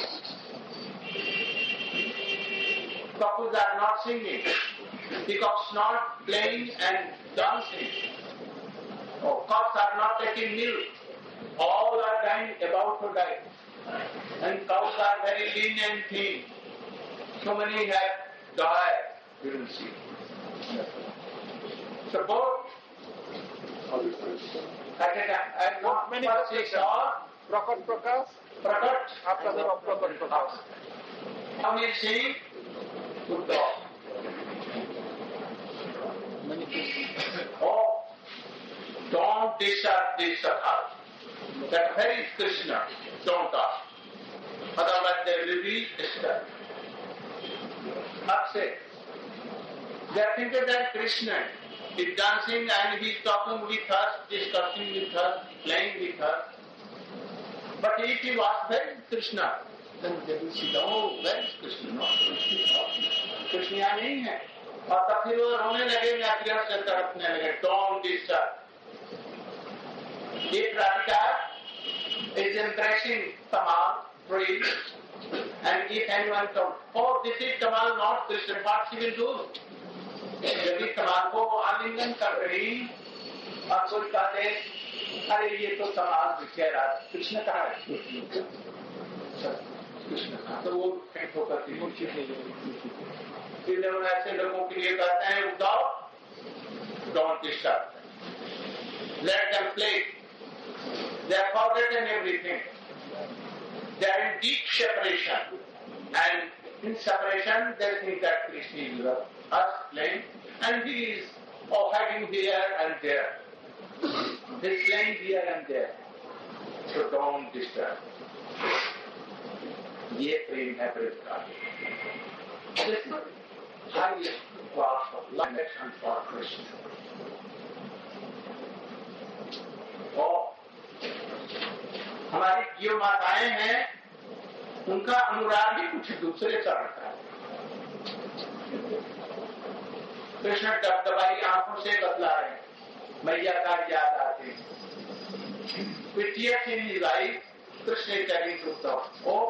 couples are not singing peacocks not playing and dancing oh cocks are not taking milk all are dying about to die. And cows are very lean and thin. So many have died, you will see. So both, at a time, and not many persons are Prakat Prakash, Prakat, after the Prakat Prakash. How many sing? Buddha. Oh, don't disturb this house. That very Krishna, don't ask. Otherwise there will be disturbed. Upset. They are thinking that Krishna is dancing and he is talking with us, discussing with us, playing with us. But if you ask where is Krishna, then they will see, oh, where is Krishna? No, Krishna यहाँ नहीं है. और तब फिर वो रोने लगे, व्याख्या से तड़पने लगे. Don't disturb. If Radhika is embracing Tamal tree, and if anyone comes, oh, this is Tamal, not Krishna, what she will do? यदि Tamal को आलिंगन कर रही और कोई कहते, अरे ये तो Tamal दिखे राज, कृष्ण कहाँ है? कृष्ण कहाँ? तो वो फेंक होकर के मुझे नहीं फिर जब ऐसे लोगों के लिए कहते हैं, उठाओ, don't disturb. Let them play. They have forgotten everything. They are in deep separation. And in separation, they think that Krishna is us playing, and he is oh, hiding here and there. He is playing here and there. So don't disturb. ये प्रेम है प्रेम का. This is highest class of love and for Krishna. Oh. हमारी जो माताएं हैं उनका अनुराग ही कुछ दूसरे का रहता है. कृष्ण दबदबाई आंखों से बदला रहे हैं, मैया का याद आते हैं. With tears in his eyes, Krishna is telling to them, oh,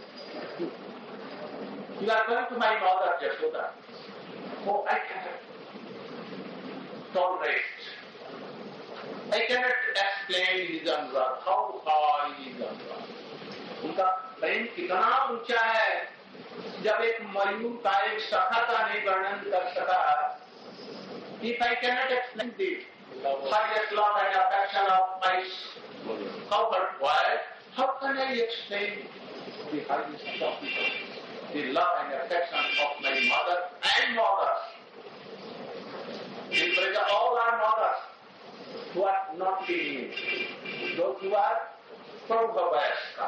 you are going to my mother Yashoda. Oh, I cannot tolerate. I cannot explain his anurag, how high his anurag. उनका प्रेम कितना ऊंचा है जब एक मयूर का एक सखा का नहीं वर्णन कर सका, if I cannot explain the highest love and affection of my covered wife, how can I explain the highest of the love and affection of my mother and mothers? In fact, all are mothers who are not being those who are Prabhupada.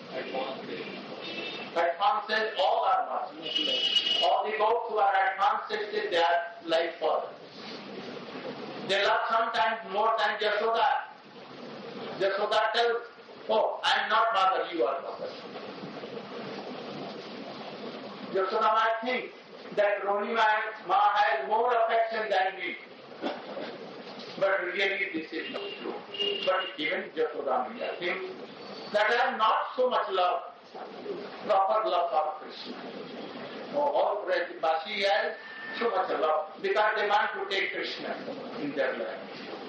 Advances, all are mothers. All the folks who are advances, they are like fathers. They love sometimes more than Yashoda. Yashoda tells, oh, I am not mother, you are mother. Yashoda might think that Roni Ma has more affection than me. But really this is not true. But even Yashoda Maya thinks that I have not so much love, proper love for Krishna. All Brajbasi has so much love because they want to take Krishna in their life.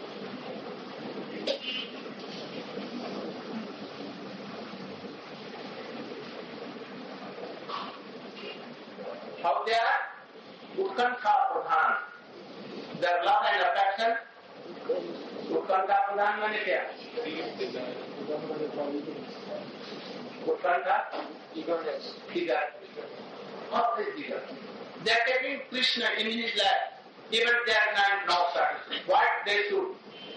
How they are? Utkantha Pradhan. Their love and affection. Utkantha Pradhan means क्या? Utkantha? Eagerness. Eager. What is eager? They are taking Krishna in his lap. Even they are not satisfied. What they should?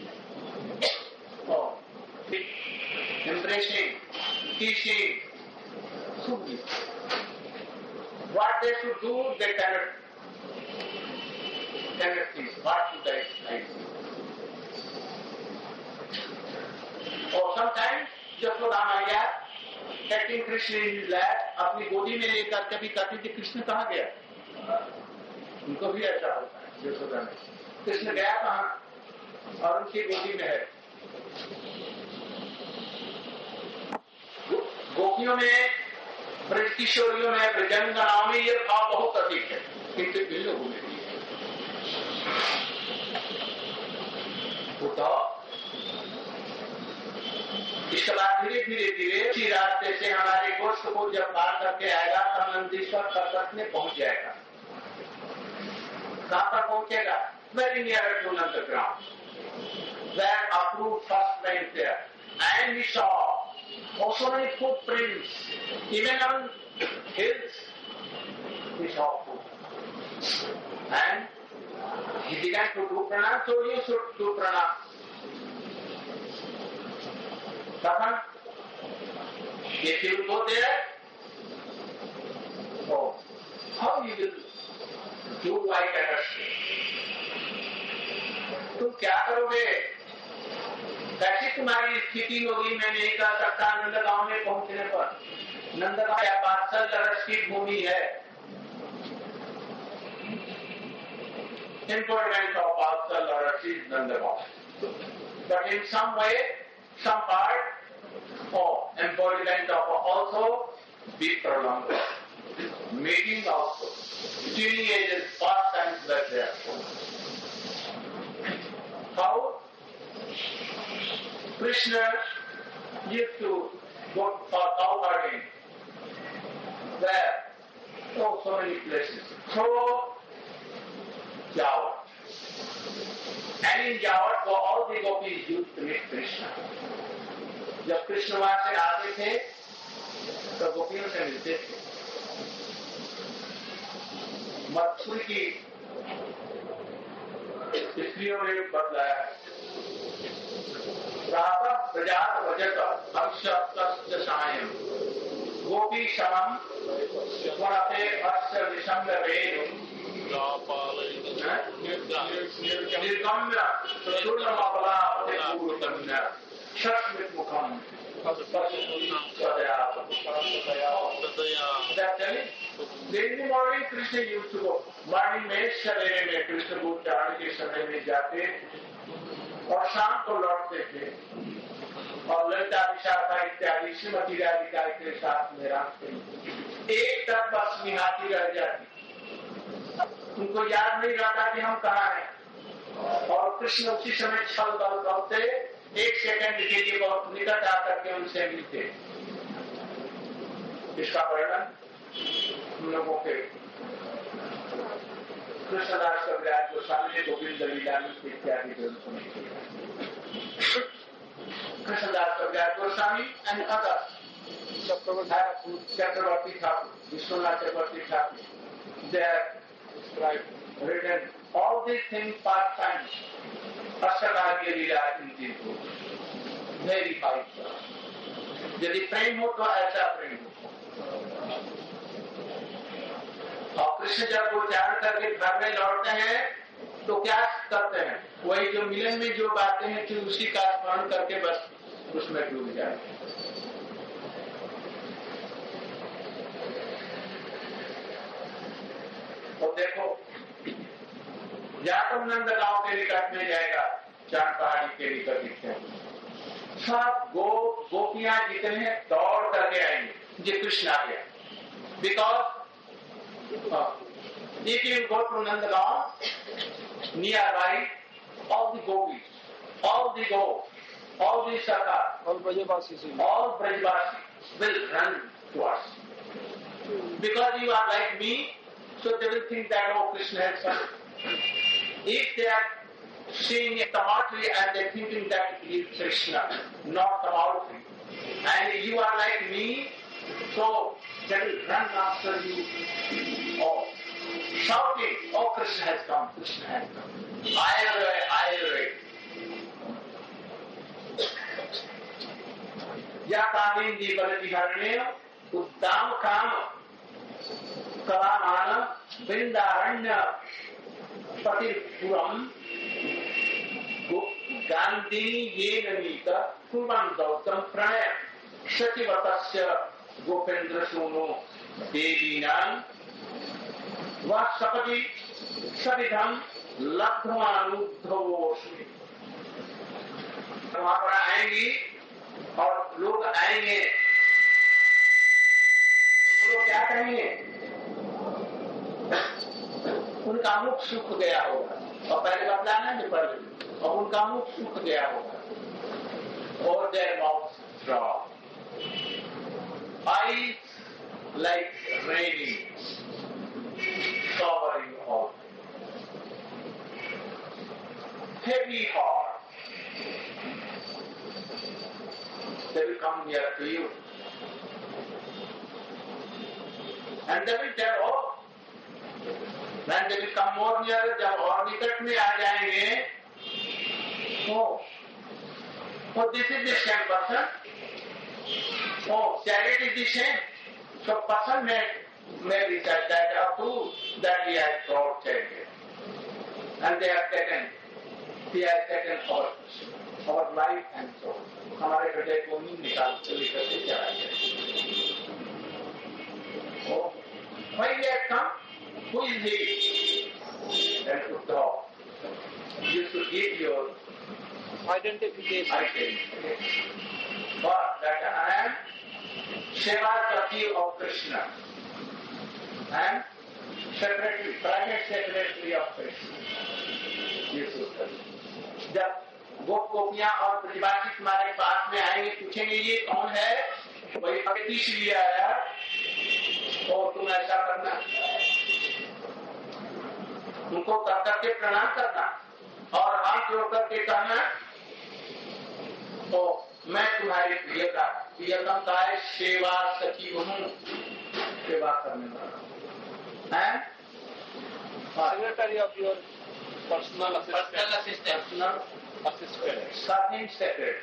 Oh, embracing, teaching, should be. What they should do, they cannot, cannot think. What should I explain? Or sometimes, Yashoda Maya, taking Krishna in his lap, अपनी गोदी में लेकर कभी कहती थी कृष्ण कहाँ गया? उनको भी ऐसा होता है यशोदा में। कृष्ण गया कहाँ? और उनकी गोदी में है। गोपियों में, ब्रज किशोरियों में, ब्रजंगनाओं में ये भाव बहुत अधिक है, किंतु इन लोगों में नहीं है। तो इसके बाद धीरे धीरे धीरे इसी रास्ते से हमारे गोष्ठ को जब पार करके आएगा तो नंदीश्वर पर्वत में पहुंच जाएगा। कहाँ पर पहुंचेगा? Very near to Nandgram, where approved first went there, and we saw also many footprints, even on hills. We saw footprints, and he began to do pranam. So you should do pranam. Kahan? If you go there, oh, how you will do like a तुम क्या करोगे? कैसी तुम्हारी स्थिति होगी? मैं नहीं कह सकता। नंदगांव में पहुंचने पर नंदगांव या पार्सल रस की भूमि है। Important of पार्सल रस is Nandgaon, but in some way, some part of embodiment of also be prolonged. Meeting also. Tuning ages past times were there. How Krishna used to go for cow herding. There, oh, so many places. So, Jawat. And in Jawat, all the gopis used to meet Krishna. जब कृष्ण वहां से आते थे तो गोपियों से मिलते थे। मथुर की स्त्रियों ने बतलाया प्रातः प्रजात वजत अक्षत सायं गोपी शमम स्वरते अस्य विषम वेद निर्गम्य सुर्णमपला पूर्वकन्या शस्मित मुखम सदया दिन morning Krishna use to go morning में सवेरे में कृष्ण गोचारण के समय में जाते और शाम को लौटते थे और ललिता विशाखा इत्यादि श्रीमती राधिका के साथ में रास्ते एक तक बस निहाती रह जाती। उनको याद नहीं रहता कि हम कहाँ हैं और कृष्ण उसी समय छल बल करते एक सेकंड के लिए बहुत निकट आकर के उनसे मिलते। इसका वर्णन हम लोगों के कृष्णदास कविराज गोस्वामी ने गोविंद लीलामृत इत्यादि ग्रंथों में किया। Krishnadas Kaviraj Goswami and others, Chakravarti Thakur, Vishwanath Chakravarti Thakur, they have written all these things part time. अष्टकार्य lila in these books. Very fine. यदि प्रेम हो तो ऐसा प्रेम हो। और कृष्ण जब वो त्याग करके घर में लौटते हैं तो क्या करते हैं? वही जो मिलन में जो बातें हैं कि उसी का स्मरण करके बस उसमें डूब जाते हैं। तो देखो, या तो नंदगांव के निकट में जाएगा, चांद पहाड़ी के निकट दिखते हैं, सब गो गोपियां जितने हैं दौड़ करके आएंगे, जी कृष्ण आ गया। Because if you go to Nandagaon, nearby, all the gopis, all the go, all the saka, all Brajavasis, all Brajavasis will run to us. Because you are like me, so they will think that, oh, Krishna has come. If they are seeing a Tamatri and they are thinking that it is Krishna, not Tamatri, and you are like me, so they will run after you all, shouting, oh, Krishna has come, Krishna has come. I am ready, I am ready. Yatavindi Bharatiharane Uddam Kam Kalamana Vrindaranya Patipuram Gandhini Yenamita Kurvan Dautam Pranaya Shativatasya Gopendra Suno Devinam Vasapati Savidham Labdhamanudhavosmi। वहां पर आएंगी और लोग आएंगे तो लोग क्या कहेंगे? उनका मुख सूख गया होगा, और पहले बतलाना है पर और उनका मुख सूख गया होगा, और their mouths dry, eyes like raining, covering all, heavy heart. They will come near to you and they will tell, oh, when they will come more near, जब और निकट में आ जाएंगे, oh, oh, this is the same person, oh, chariot is the same, so person may, may recite that up to that he has brought chariot, and they have taken, he has taken our, our life and soul. हमारे हृदय को ही निकाल के लेकर के चला गया। When he has come, who is he? And to talk. You should give your identification. identification. But that I am Sevakati of Krishna. I am secretary, private secretary of Krishna. You should tell. जब गोप गोपियां और ब्रजवासी तुम्हारे पास में आएंगे, पूछेंगे ये कौन है, वही अतिश लिया आया, और तुम ऐसा करना, उनको कर करके प्रणाम करना और हाथ जोड़ करके कहना, तो मैं तुम्हारी प्रियता प्रियतम का सेवा सचिव हूँ, सेवा करने वाला है, secretary of your personal personal assistant, personal assistant, serving secretary.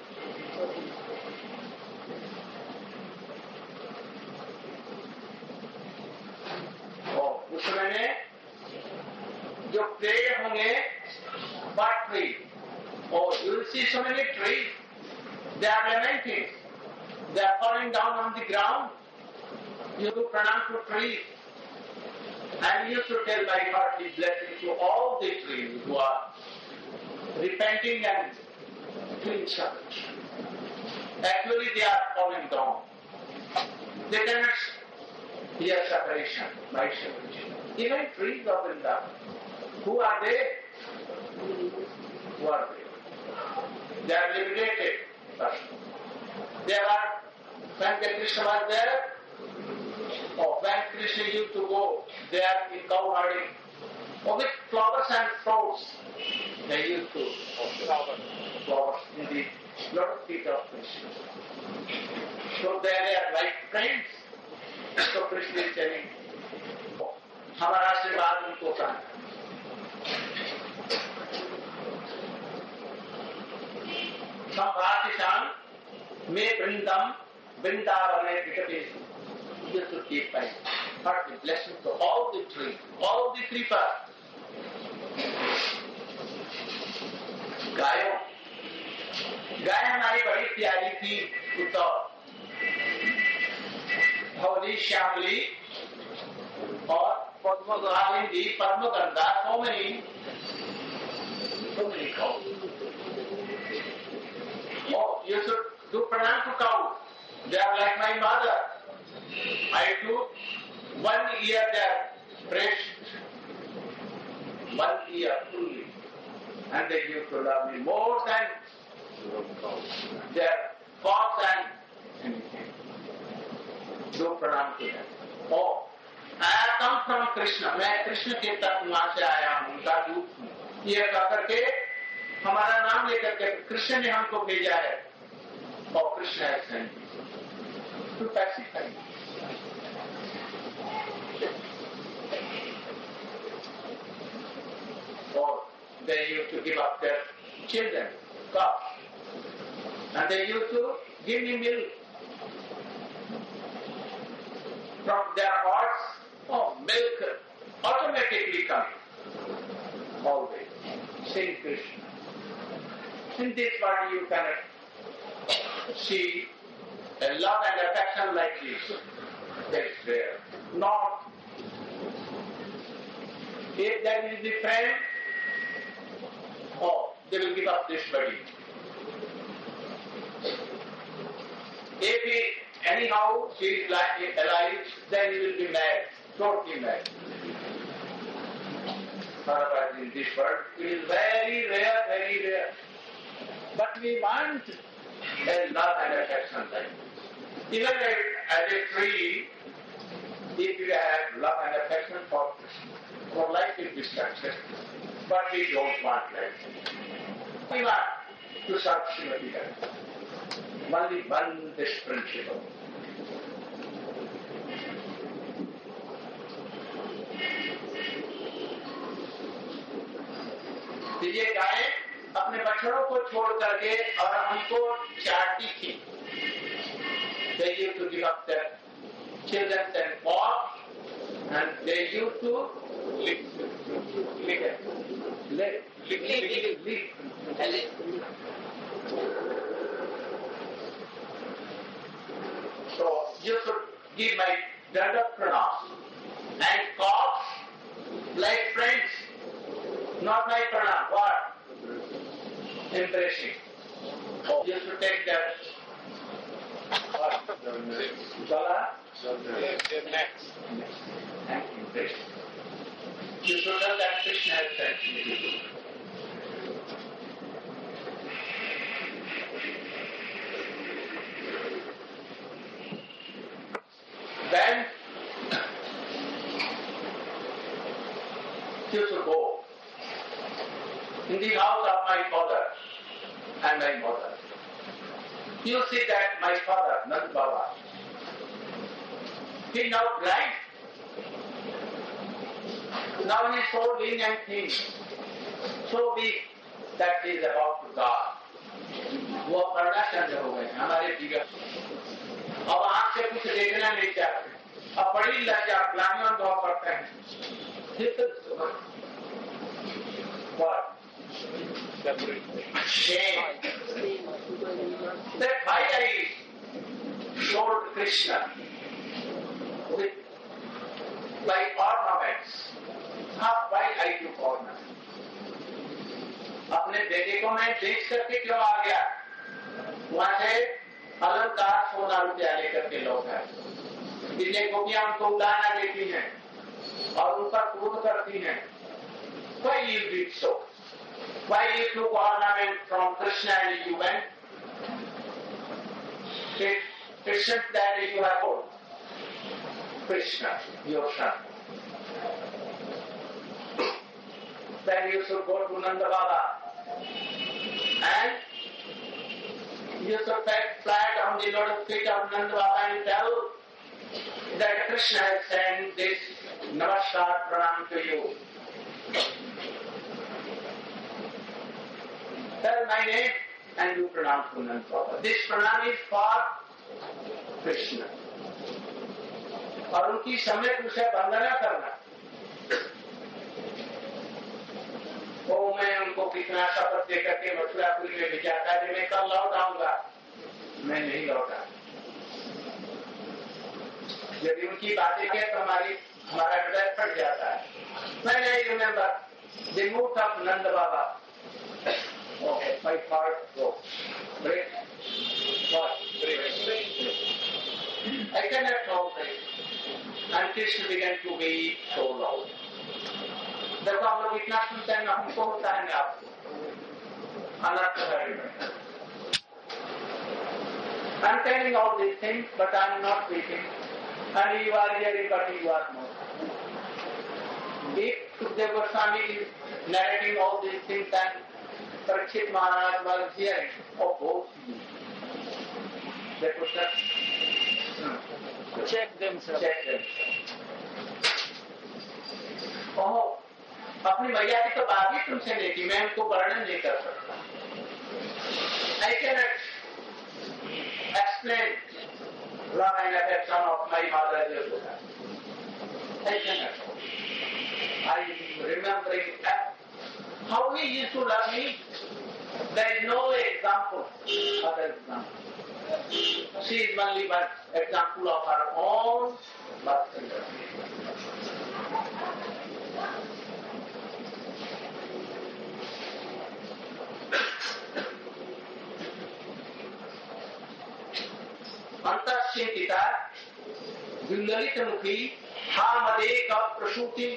और उसमें जो पेड़ होंगे, but tree, or you will see so many trees, they are lamenting, they are falling down on the ground. You do pranam to trees, and you should tell by hearty blessing to all the trees who are repenting and doing such. Actually, they are falling down. They cannot hear separation by separation. Even trees of Vrindavan. Who are they? Who are they? They are liberated persons. They are, when the Krishna was there, Oh, when Krishna used to go there in cow herding, oh, with flowers and fruits, they used to oh, flowers, flowers in the lotus feet of Krishna. So they are like friends. So Krishna is telling, oh, हमारा आशीर्वाद उनको करना. Sambhātisam me vrindam vrindavane vikateshu. Just to keep my heart with blessings to all the three, all the three parts. गायों गाय हमारी बड़ी प्यारी थी उद्धव भवनी श्यामली और पद्मगालिनी Padmagandha so many so many cows. Oh, you should do pranam to cows. They are like my mother. I took one year their breast, one year fully. And they used to love me more than their gods and anything. Do pranam to them. Oh, I come from Krishna. मैं कृष्ण के तत्व वहां से आया हूँ, उनका दूत हूँ. ये कहकर के हमारा नाम लेकर के कृष्ण ने हमको भेजा है. और कृष्ण है sent to pacify. Or they used to give up their children, calves, and they used to give me milk from their hearts. Oh, milk automatically comes. Always. Sing Krishna. In this world you cannot see a love and affection like this. That's rare. Not. If there is a friend, oh, they will give up this body. If he, anyhow she is like alive, then he will be mad, totally mad. Otherwise in this world, it is very rare, very rare. But we want a love and affection like this. Even as a tree, if you have love and affection for for life will be successful. But we don't want that. We want to serve Srimati Radha. Only one this principle. ये गाय अपने बछड़ों को छोड़ करके और हमको चाटती थी. They used to give up their children and walk, and they used to lick, lick it, lick, lick, lick, lick, lick. So you should give my Dandavat pranam and coughs like friends. Not my pranam, what? Impressing. Oh, you should take that. What? Jala? Next. And impressing. You should know that Krishna has said to you. Then you should go in the house of my father and my mother. You see that my father, Nand Baba, he now blind. Now he is so lean and thin, so weak that he is about to die. वो पर्दा चंद हो गए हमारे जीवन. अब आँख से कुछ देखना नहीं चाहते. अब बड़ी लज्जा ग्लानि अनुभव करते हैं. What? Shame. That why I showed Krishna with by ornaments. Not why I took ornaments. अपने बेटे को मैं देख करके क्यों आ गया? वहां से अलंकार सोना रुपया लेकर के लोग हैं. जिन्हें गोपियां उनको उड़ाना देती हैं और उन पर क्रोध करती हैं. Why you did so? Why you took ornament from Krishna and you went? It, it seems that you have told. Krishna, your son. Then you should go to Nanda Baba and you should get flat on the lotus feet of Nanda Baba and tell that Krishna has sent this Namaskar Pranam to you. Tell my name and you pronounce to Nanda Baba. This Pranam is for Krishna. और उनकी सम्यक रूप से वंदना करना। वो मैं उनको कितना शपथ दे करके मथुरापुरी में भेजा था कि मैं कल लौट आऊंगा, मैं नहीं लौटा। यदि उनकी बातें कहें तो हमारी हमारा हृदय फट जाता है। मैं नहीं remember the mood of Nand Baba. Okay, my heart go break what break I cannot talk it. And Krishna began to be so loud. देखो हम लोग इतना सुनते हैं, हमको होता है आपको अनर्थ है। I'm telling all these things, but I'm not speaking. And you are hearing, but you are not. If Sukadeva Goswami is narrating all these things and Parikshit Maharaj was hearing, of both you. They could just check themselves. Check themselves. ओहो, अपनी मैया की तो बात ही तुमसे नहीं की, मैं उनको वर्णन नहीं कर सकता। I cannot explain love and affection of my mother Yashoda. I cannot. I am remembering that how he used to love me. There is no example, other example. She is only one example of her own birth. अंतश्चिंतिता विललित मुखी हामदेक प्रसूति।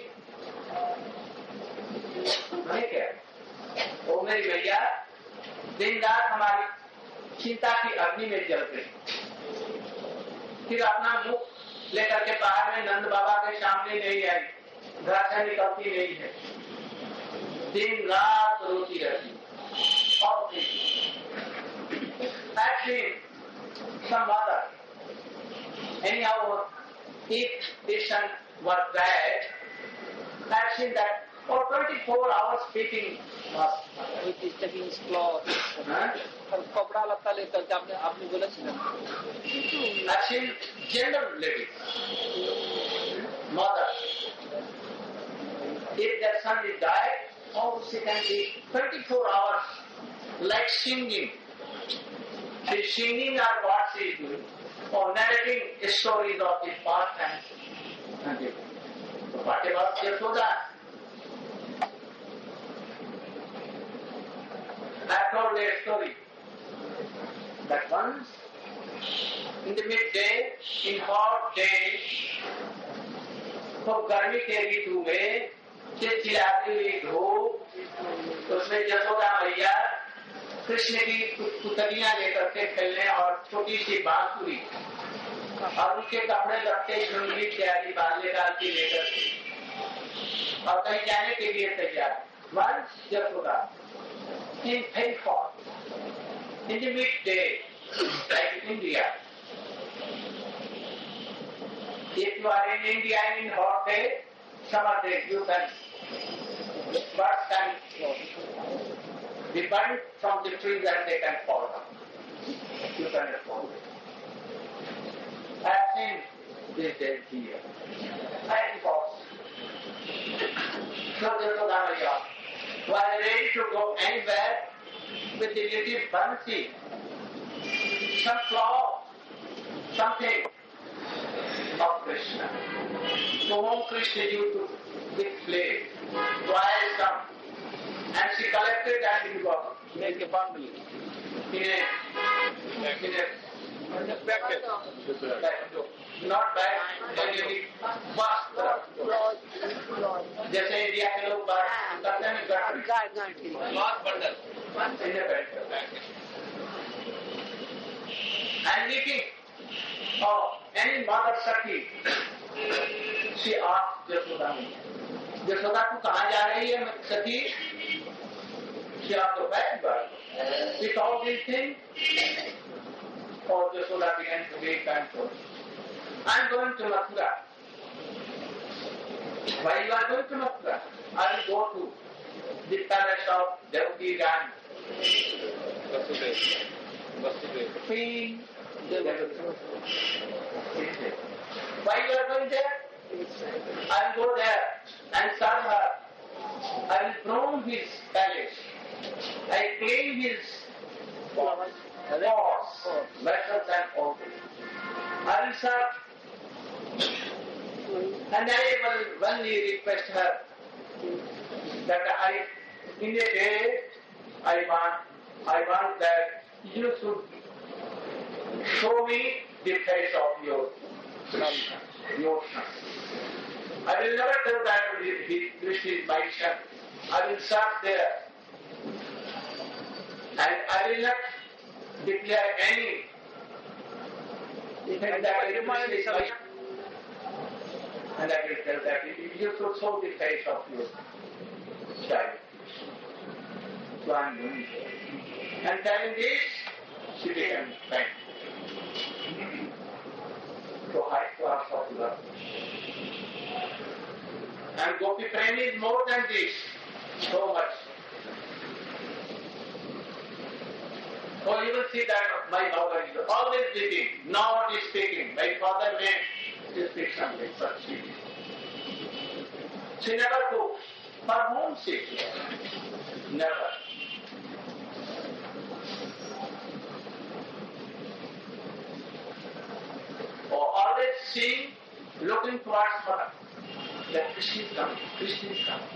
नहीं क्या? ओ मेरी मैया दिन रात हमारी चिंता की अग्नि में जल गई। फिर अपना मुख लेकर के बाहर में नंद बाबा के सामने नहीं आई, घर से निकलती नहीं है, दिन रात रोती रहती। और actually some mother, anyhow, if patient was bad, I've seen that for twenty-four hours speaking was with his taking his cloth और कपड़ा लत्ता लेकर के आपने आपने बोला था। I've seen general ladies, mother, if their son is died, oh, she can be twenty-four hours like singing. She is singing or what she is doing, or narrating stories of his past and what about Yashoda? I told a story that once in the midday, in hot day, तो गर्मी के ऋतु में चिलचिलाती हुई धूप, उसमें यशोदा मैया कृष्ण की पुतलियां लेकर के खेलने और छोटी सी बांसुरी और उनके कपड़े लटके झुंझुनी तैयारी बांधने डालती लेकर के और कहीं जाने के लिए तैयार। Once Yashoda in very hot, in the midday, like India. If you are in India and in hot day, summer day, you can, birds can be burnt from the trees and they can fall down. You can fall. I have seen this day here. And false. So there was Dhammayya. Was ready to go anywhere with the little fancy, some flower, something of Krishna. To whom Krishna used to display, twice come. And she collected and he got make a bundle in a, in a, in a packet. Not bag, generally vast. जैसे India के लोग बात करते हैं गाड़ी, बहुत bundle, in a bag. And making, oh, any mother Sakhi She asked Yashoda, Yashoda, तू कहाँ जा रही है सती? She asked the bad bird. With all these things, or Yashoda began to make control. I'm going to Mathura. Why you are going to Mathura? I will go to the palace of Devaki Rani. Vasudev. Vasudev. Queen Devaki. Why you are going there? I will go there and serve her. I will prune his palace. I clean his walls, vessels and organs. I will serve. And I will only request her that I, in a day, I want, I want that you should show me the face of your son, your son. I will never tell that he, Krishna is my son. I will serve there. And I will not declare any and that I remind is my and I will tell that you should show the face of your child. So I am doing so. And telling this, she became faint. So high class of love. And Gopi Prem is more than this, so much. So you will see that my mother is always speaking, not speaking. My father may speak something, but she She never cooks. For whom she cooks? Never. Or always seeing, looking towards her. That Krishna is coming, Krishna is coming.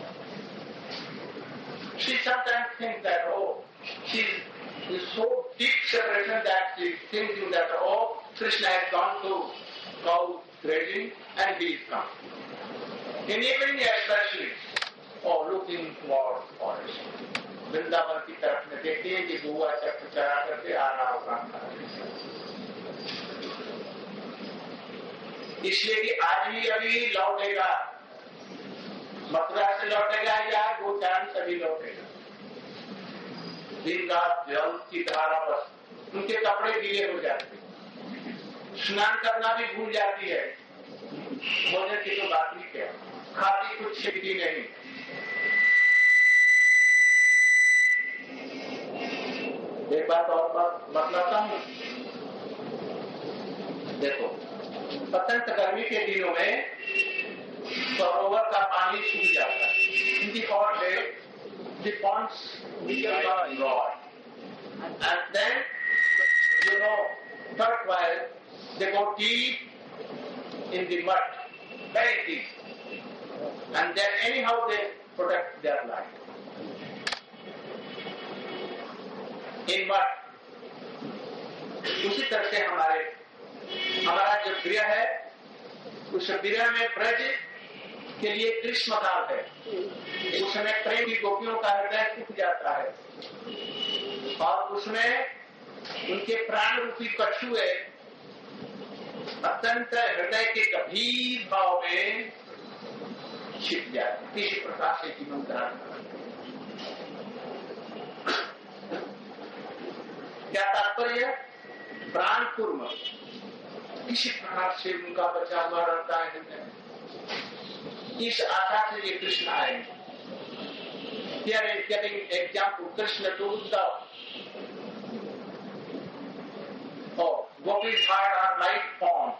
She sometimes thinks that, oh, she is so deep separation that she is thinking that, oh, Krishna has gone to cow grazing and he is come. In evening especially, oh, looking towards forest. Vrindavan की तरफ में देखते हैं कि बुआ चक्र चरा करके आ रहा होगा। इसलिए कि आज भी अभी लौटेगा, मथुरा से लौटेगा या गोचारण से भी लौटेगा। दिन रात जल की धारा बस उनके कपड़े गीले हो जाते, स्नान करना भी भूल जाती है, भोजन की तो बात नहीं क्या, खाती कुछ छिपती नहीं। एक बात और बात बतलाता हूँ, देखो अत्यंत गर्मी के दिनों में सरोवर का पानी सूख जाता है। In the hot day, the ponds become dry, and then you know, third while they go deep in the mud, very deep, and then anyhow they protect their life. In mud, उसी तरह से हमारे हमारा जो प्रिय है, उस प्रिय में ब्रज के लिए ग्रीष्म काल है, उसमें प्रेम की गोपियों का हृदय सूख जाता है और उसमें उनके प्राण रूपी कछुए अत्यंत हृदय के गंभीर भाव में छिप जाते, किसी प्रकार से जीवन धारण करते। क्या तात्पर्य? प्राण कुर्म किसी प्रकार से उनका बचा हुआ रहता है हृदय। इस आशा से ये कृष्ण आएंगे। Here is getting example Krishna to Uddhav. Oh, Gopi's heart are like pond.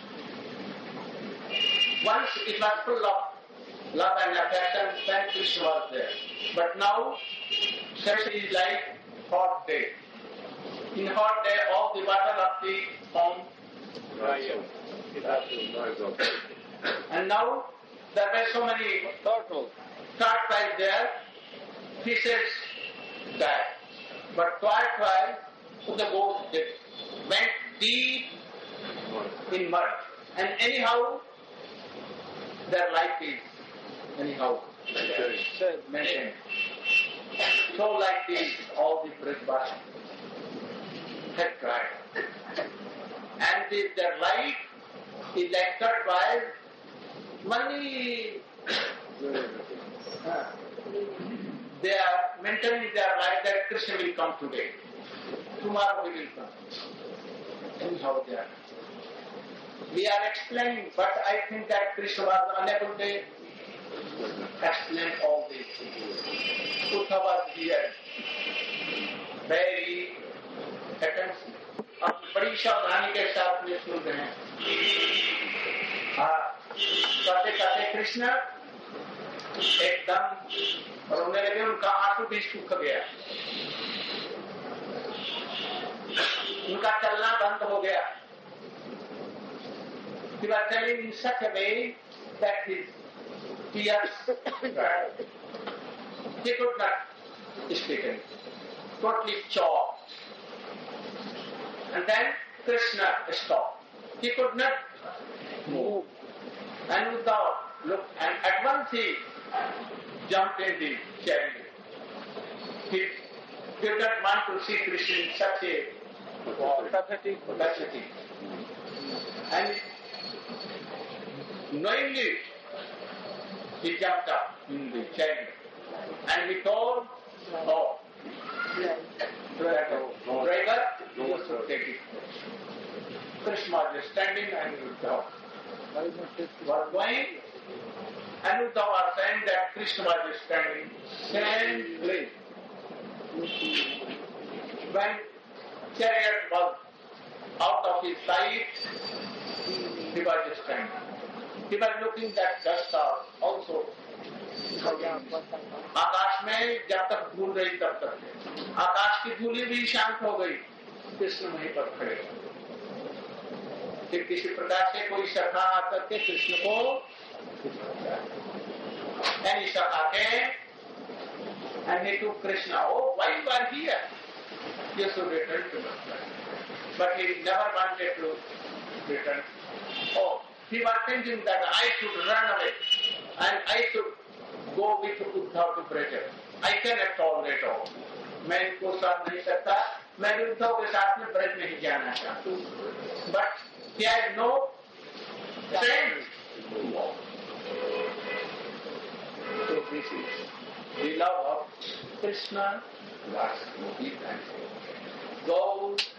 Once it was full of love and affection when Krishna was there. But now, sex is like hot day. In hot day, all the water of the pond dries up. And now, there were so many turtles. Tortoise there, fishes died. But tortoise, so the boat went deep in mud. And anyhow, their life is anyhow maintained. So like this, all the Brajbas had cried. And the, their life is like tortoise Many uh, they are mentally they are like that. Krishna will come today. Tomorrow he will come. Anyhow they are. We are explaining, but I think that Krishna was unable to explain all these things. Uddhava was here. Very attention. अब बड़ी सावधानी के साथ में सुन रहे हैं. हाँ, कहते कहते कृष्ण एकदम रोने लगे. उनका आंसू भी सूख गया. उनका चलना बंद हो गया. He was telling in such a way that his tears dried. He could not speak anything. Totally chocked. And then Krishna stopped. He could not move. And without look, and at once he jumped in the chariot. He did not want to see Krishna in such a pathetic capacity. And knowingly, he jumped up in the chariot. And he told, oh, driver, you should take it. Krishna was standing and Uddhava was going, and Uddhava was saying that Krishna was standing same place. When chariot was out of his sight, he was standing. He was looking that dust also. आकाश में जब तक धूल रही तब तक आकाश की धूली भी शांत हो गई. कृष्ण वहीं पर खड़े. फिर किसी प्रकार से कोई सखा आकर के कृष्ण को यानी सखा के and he took Krishna. Oh, why you are here? You should return to Mathura. But he never wanted to return. Oh, he was thinking that I should run away and I should go with Uddhava to Braja. I cannot tolerate all. मैं इनको साथ नहीं सकता. मैं उद्धव के साथ में ब्रज नहीं जाना चाहता हूँ. But he had no strength to walk. So this is the love of Krishna. Those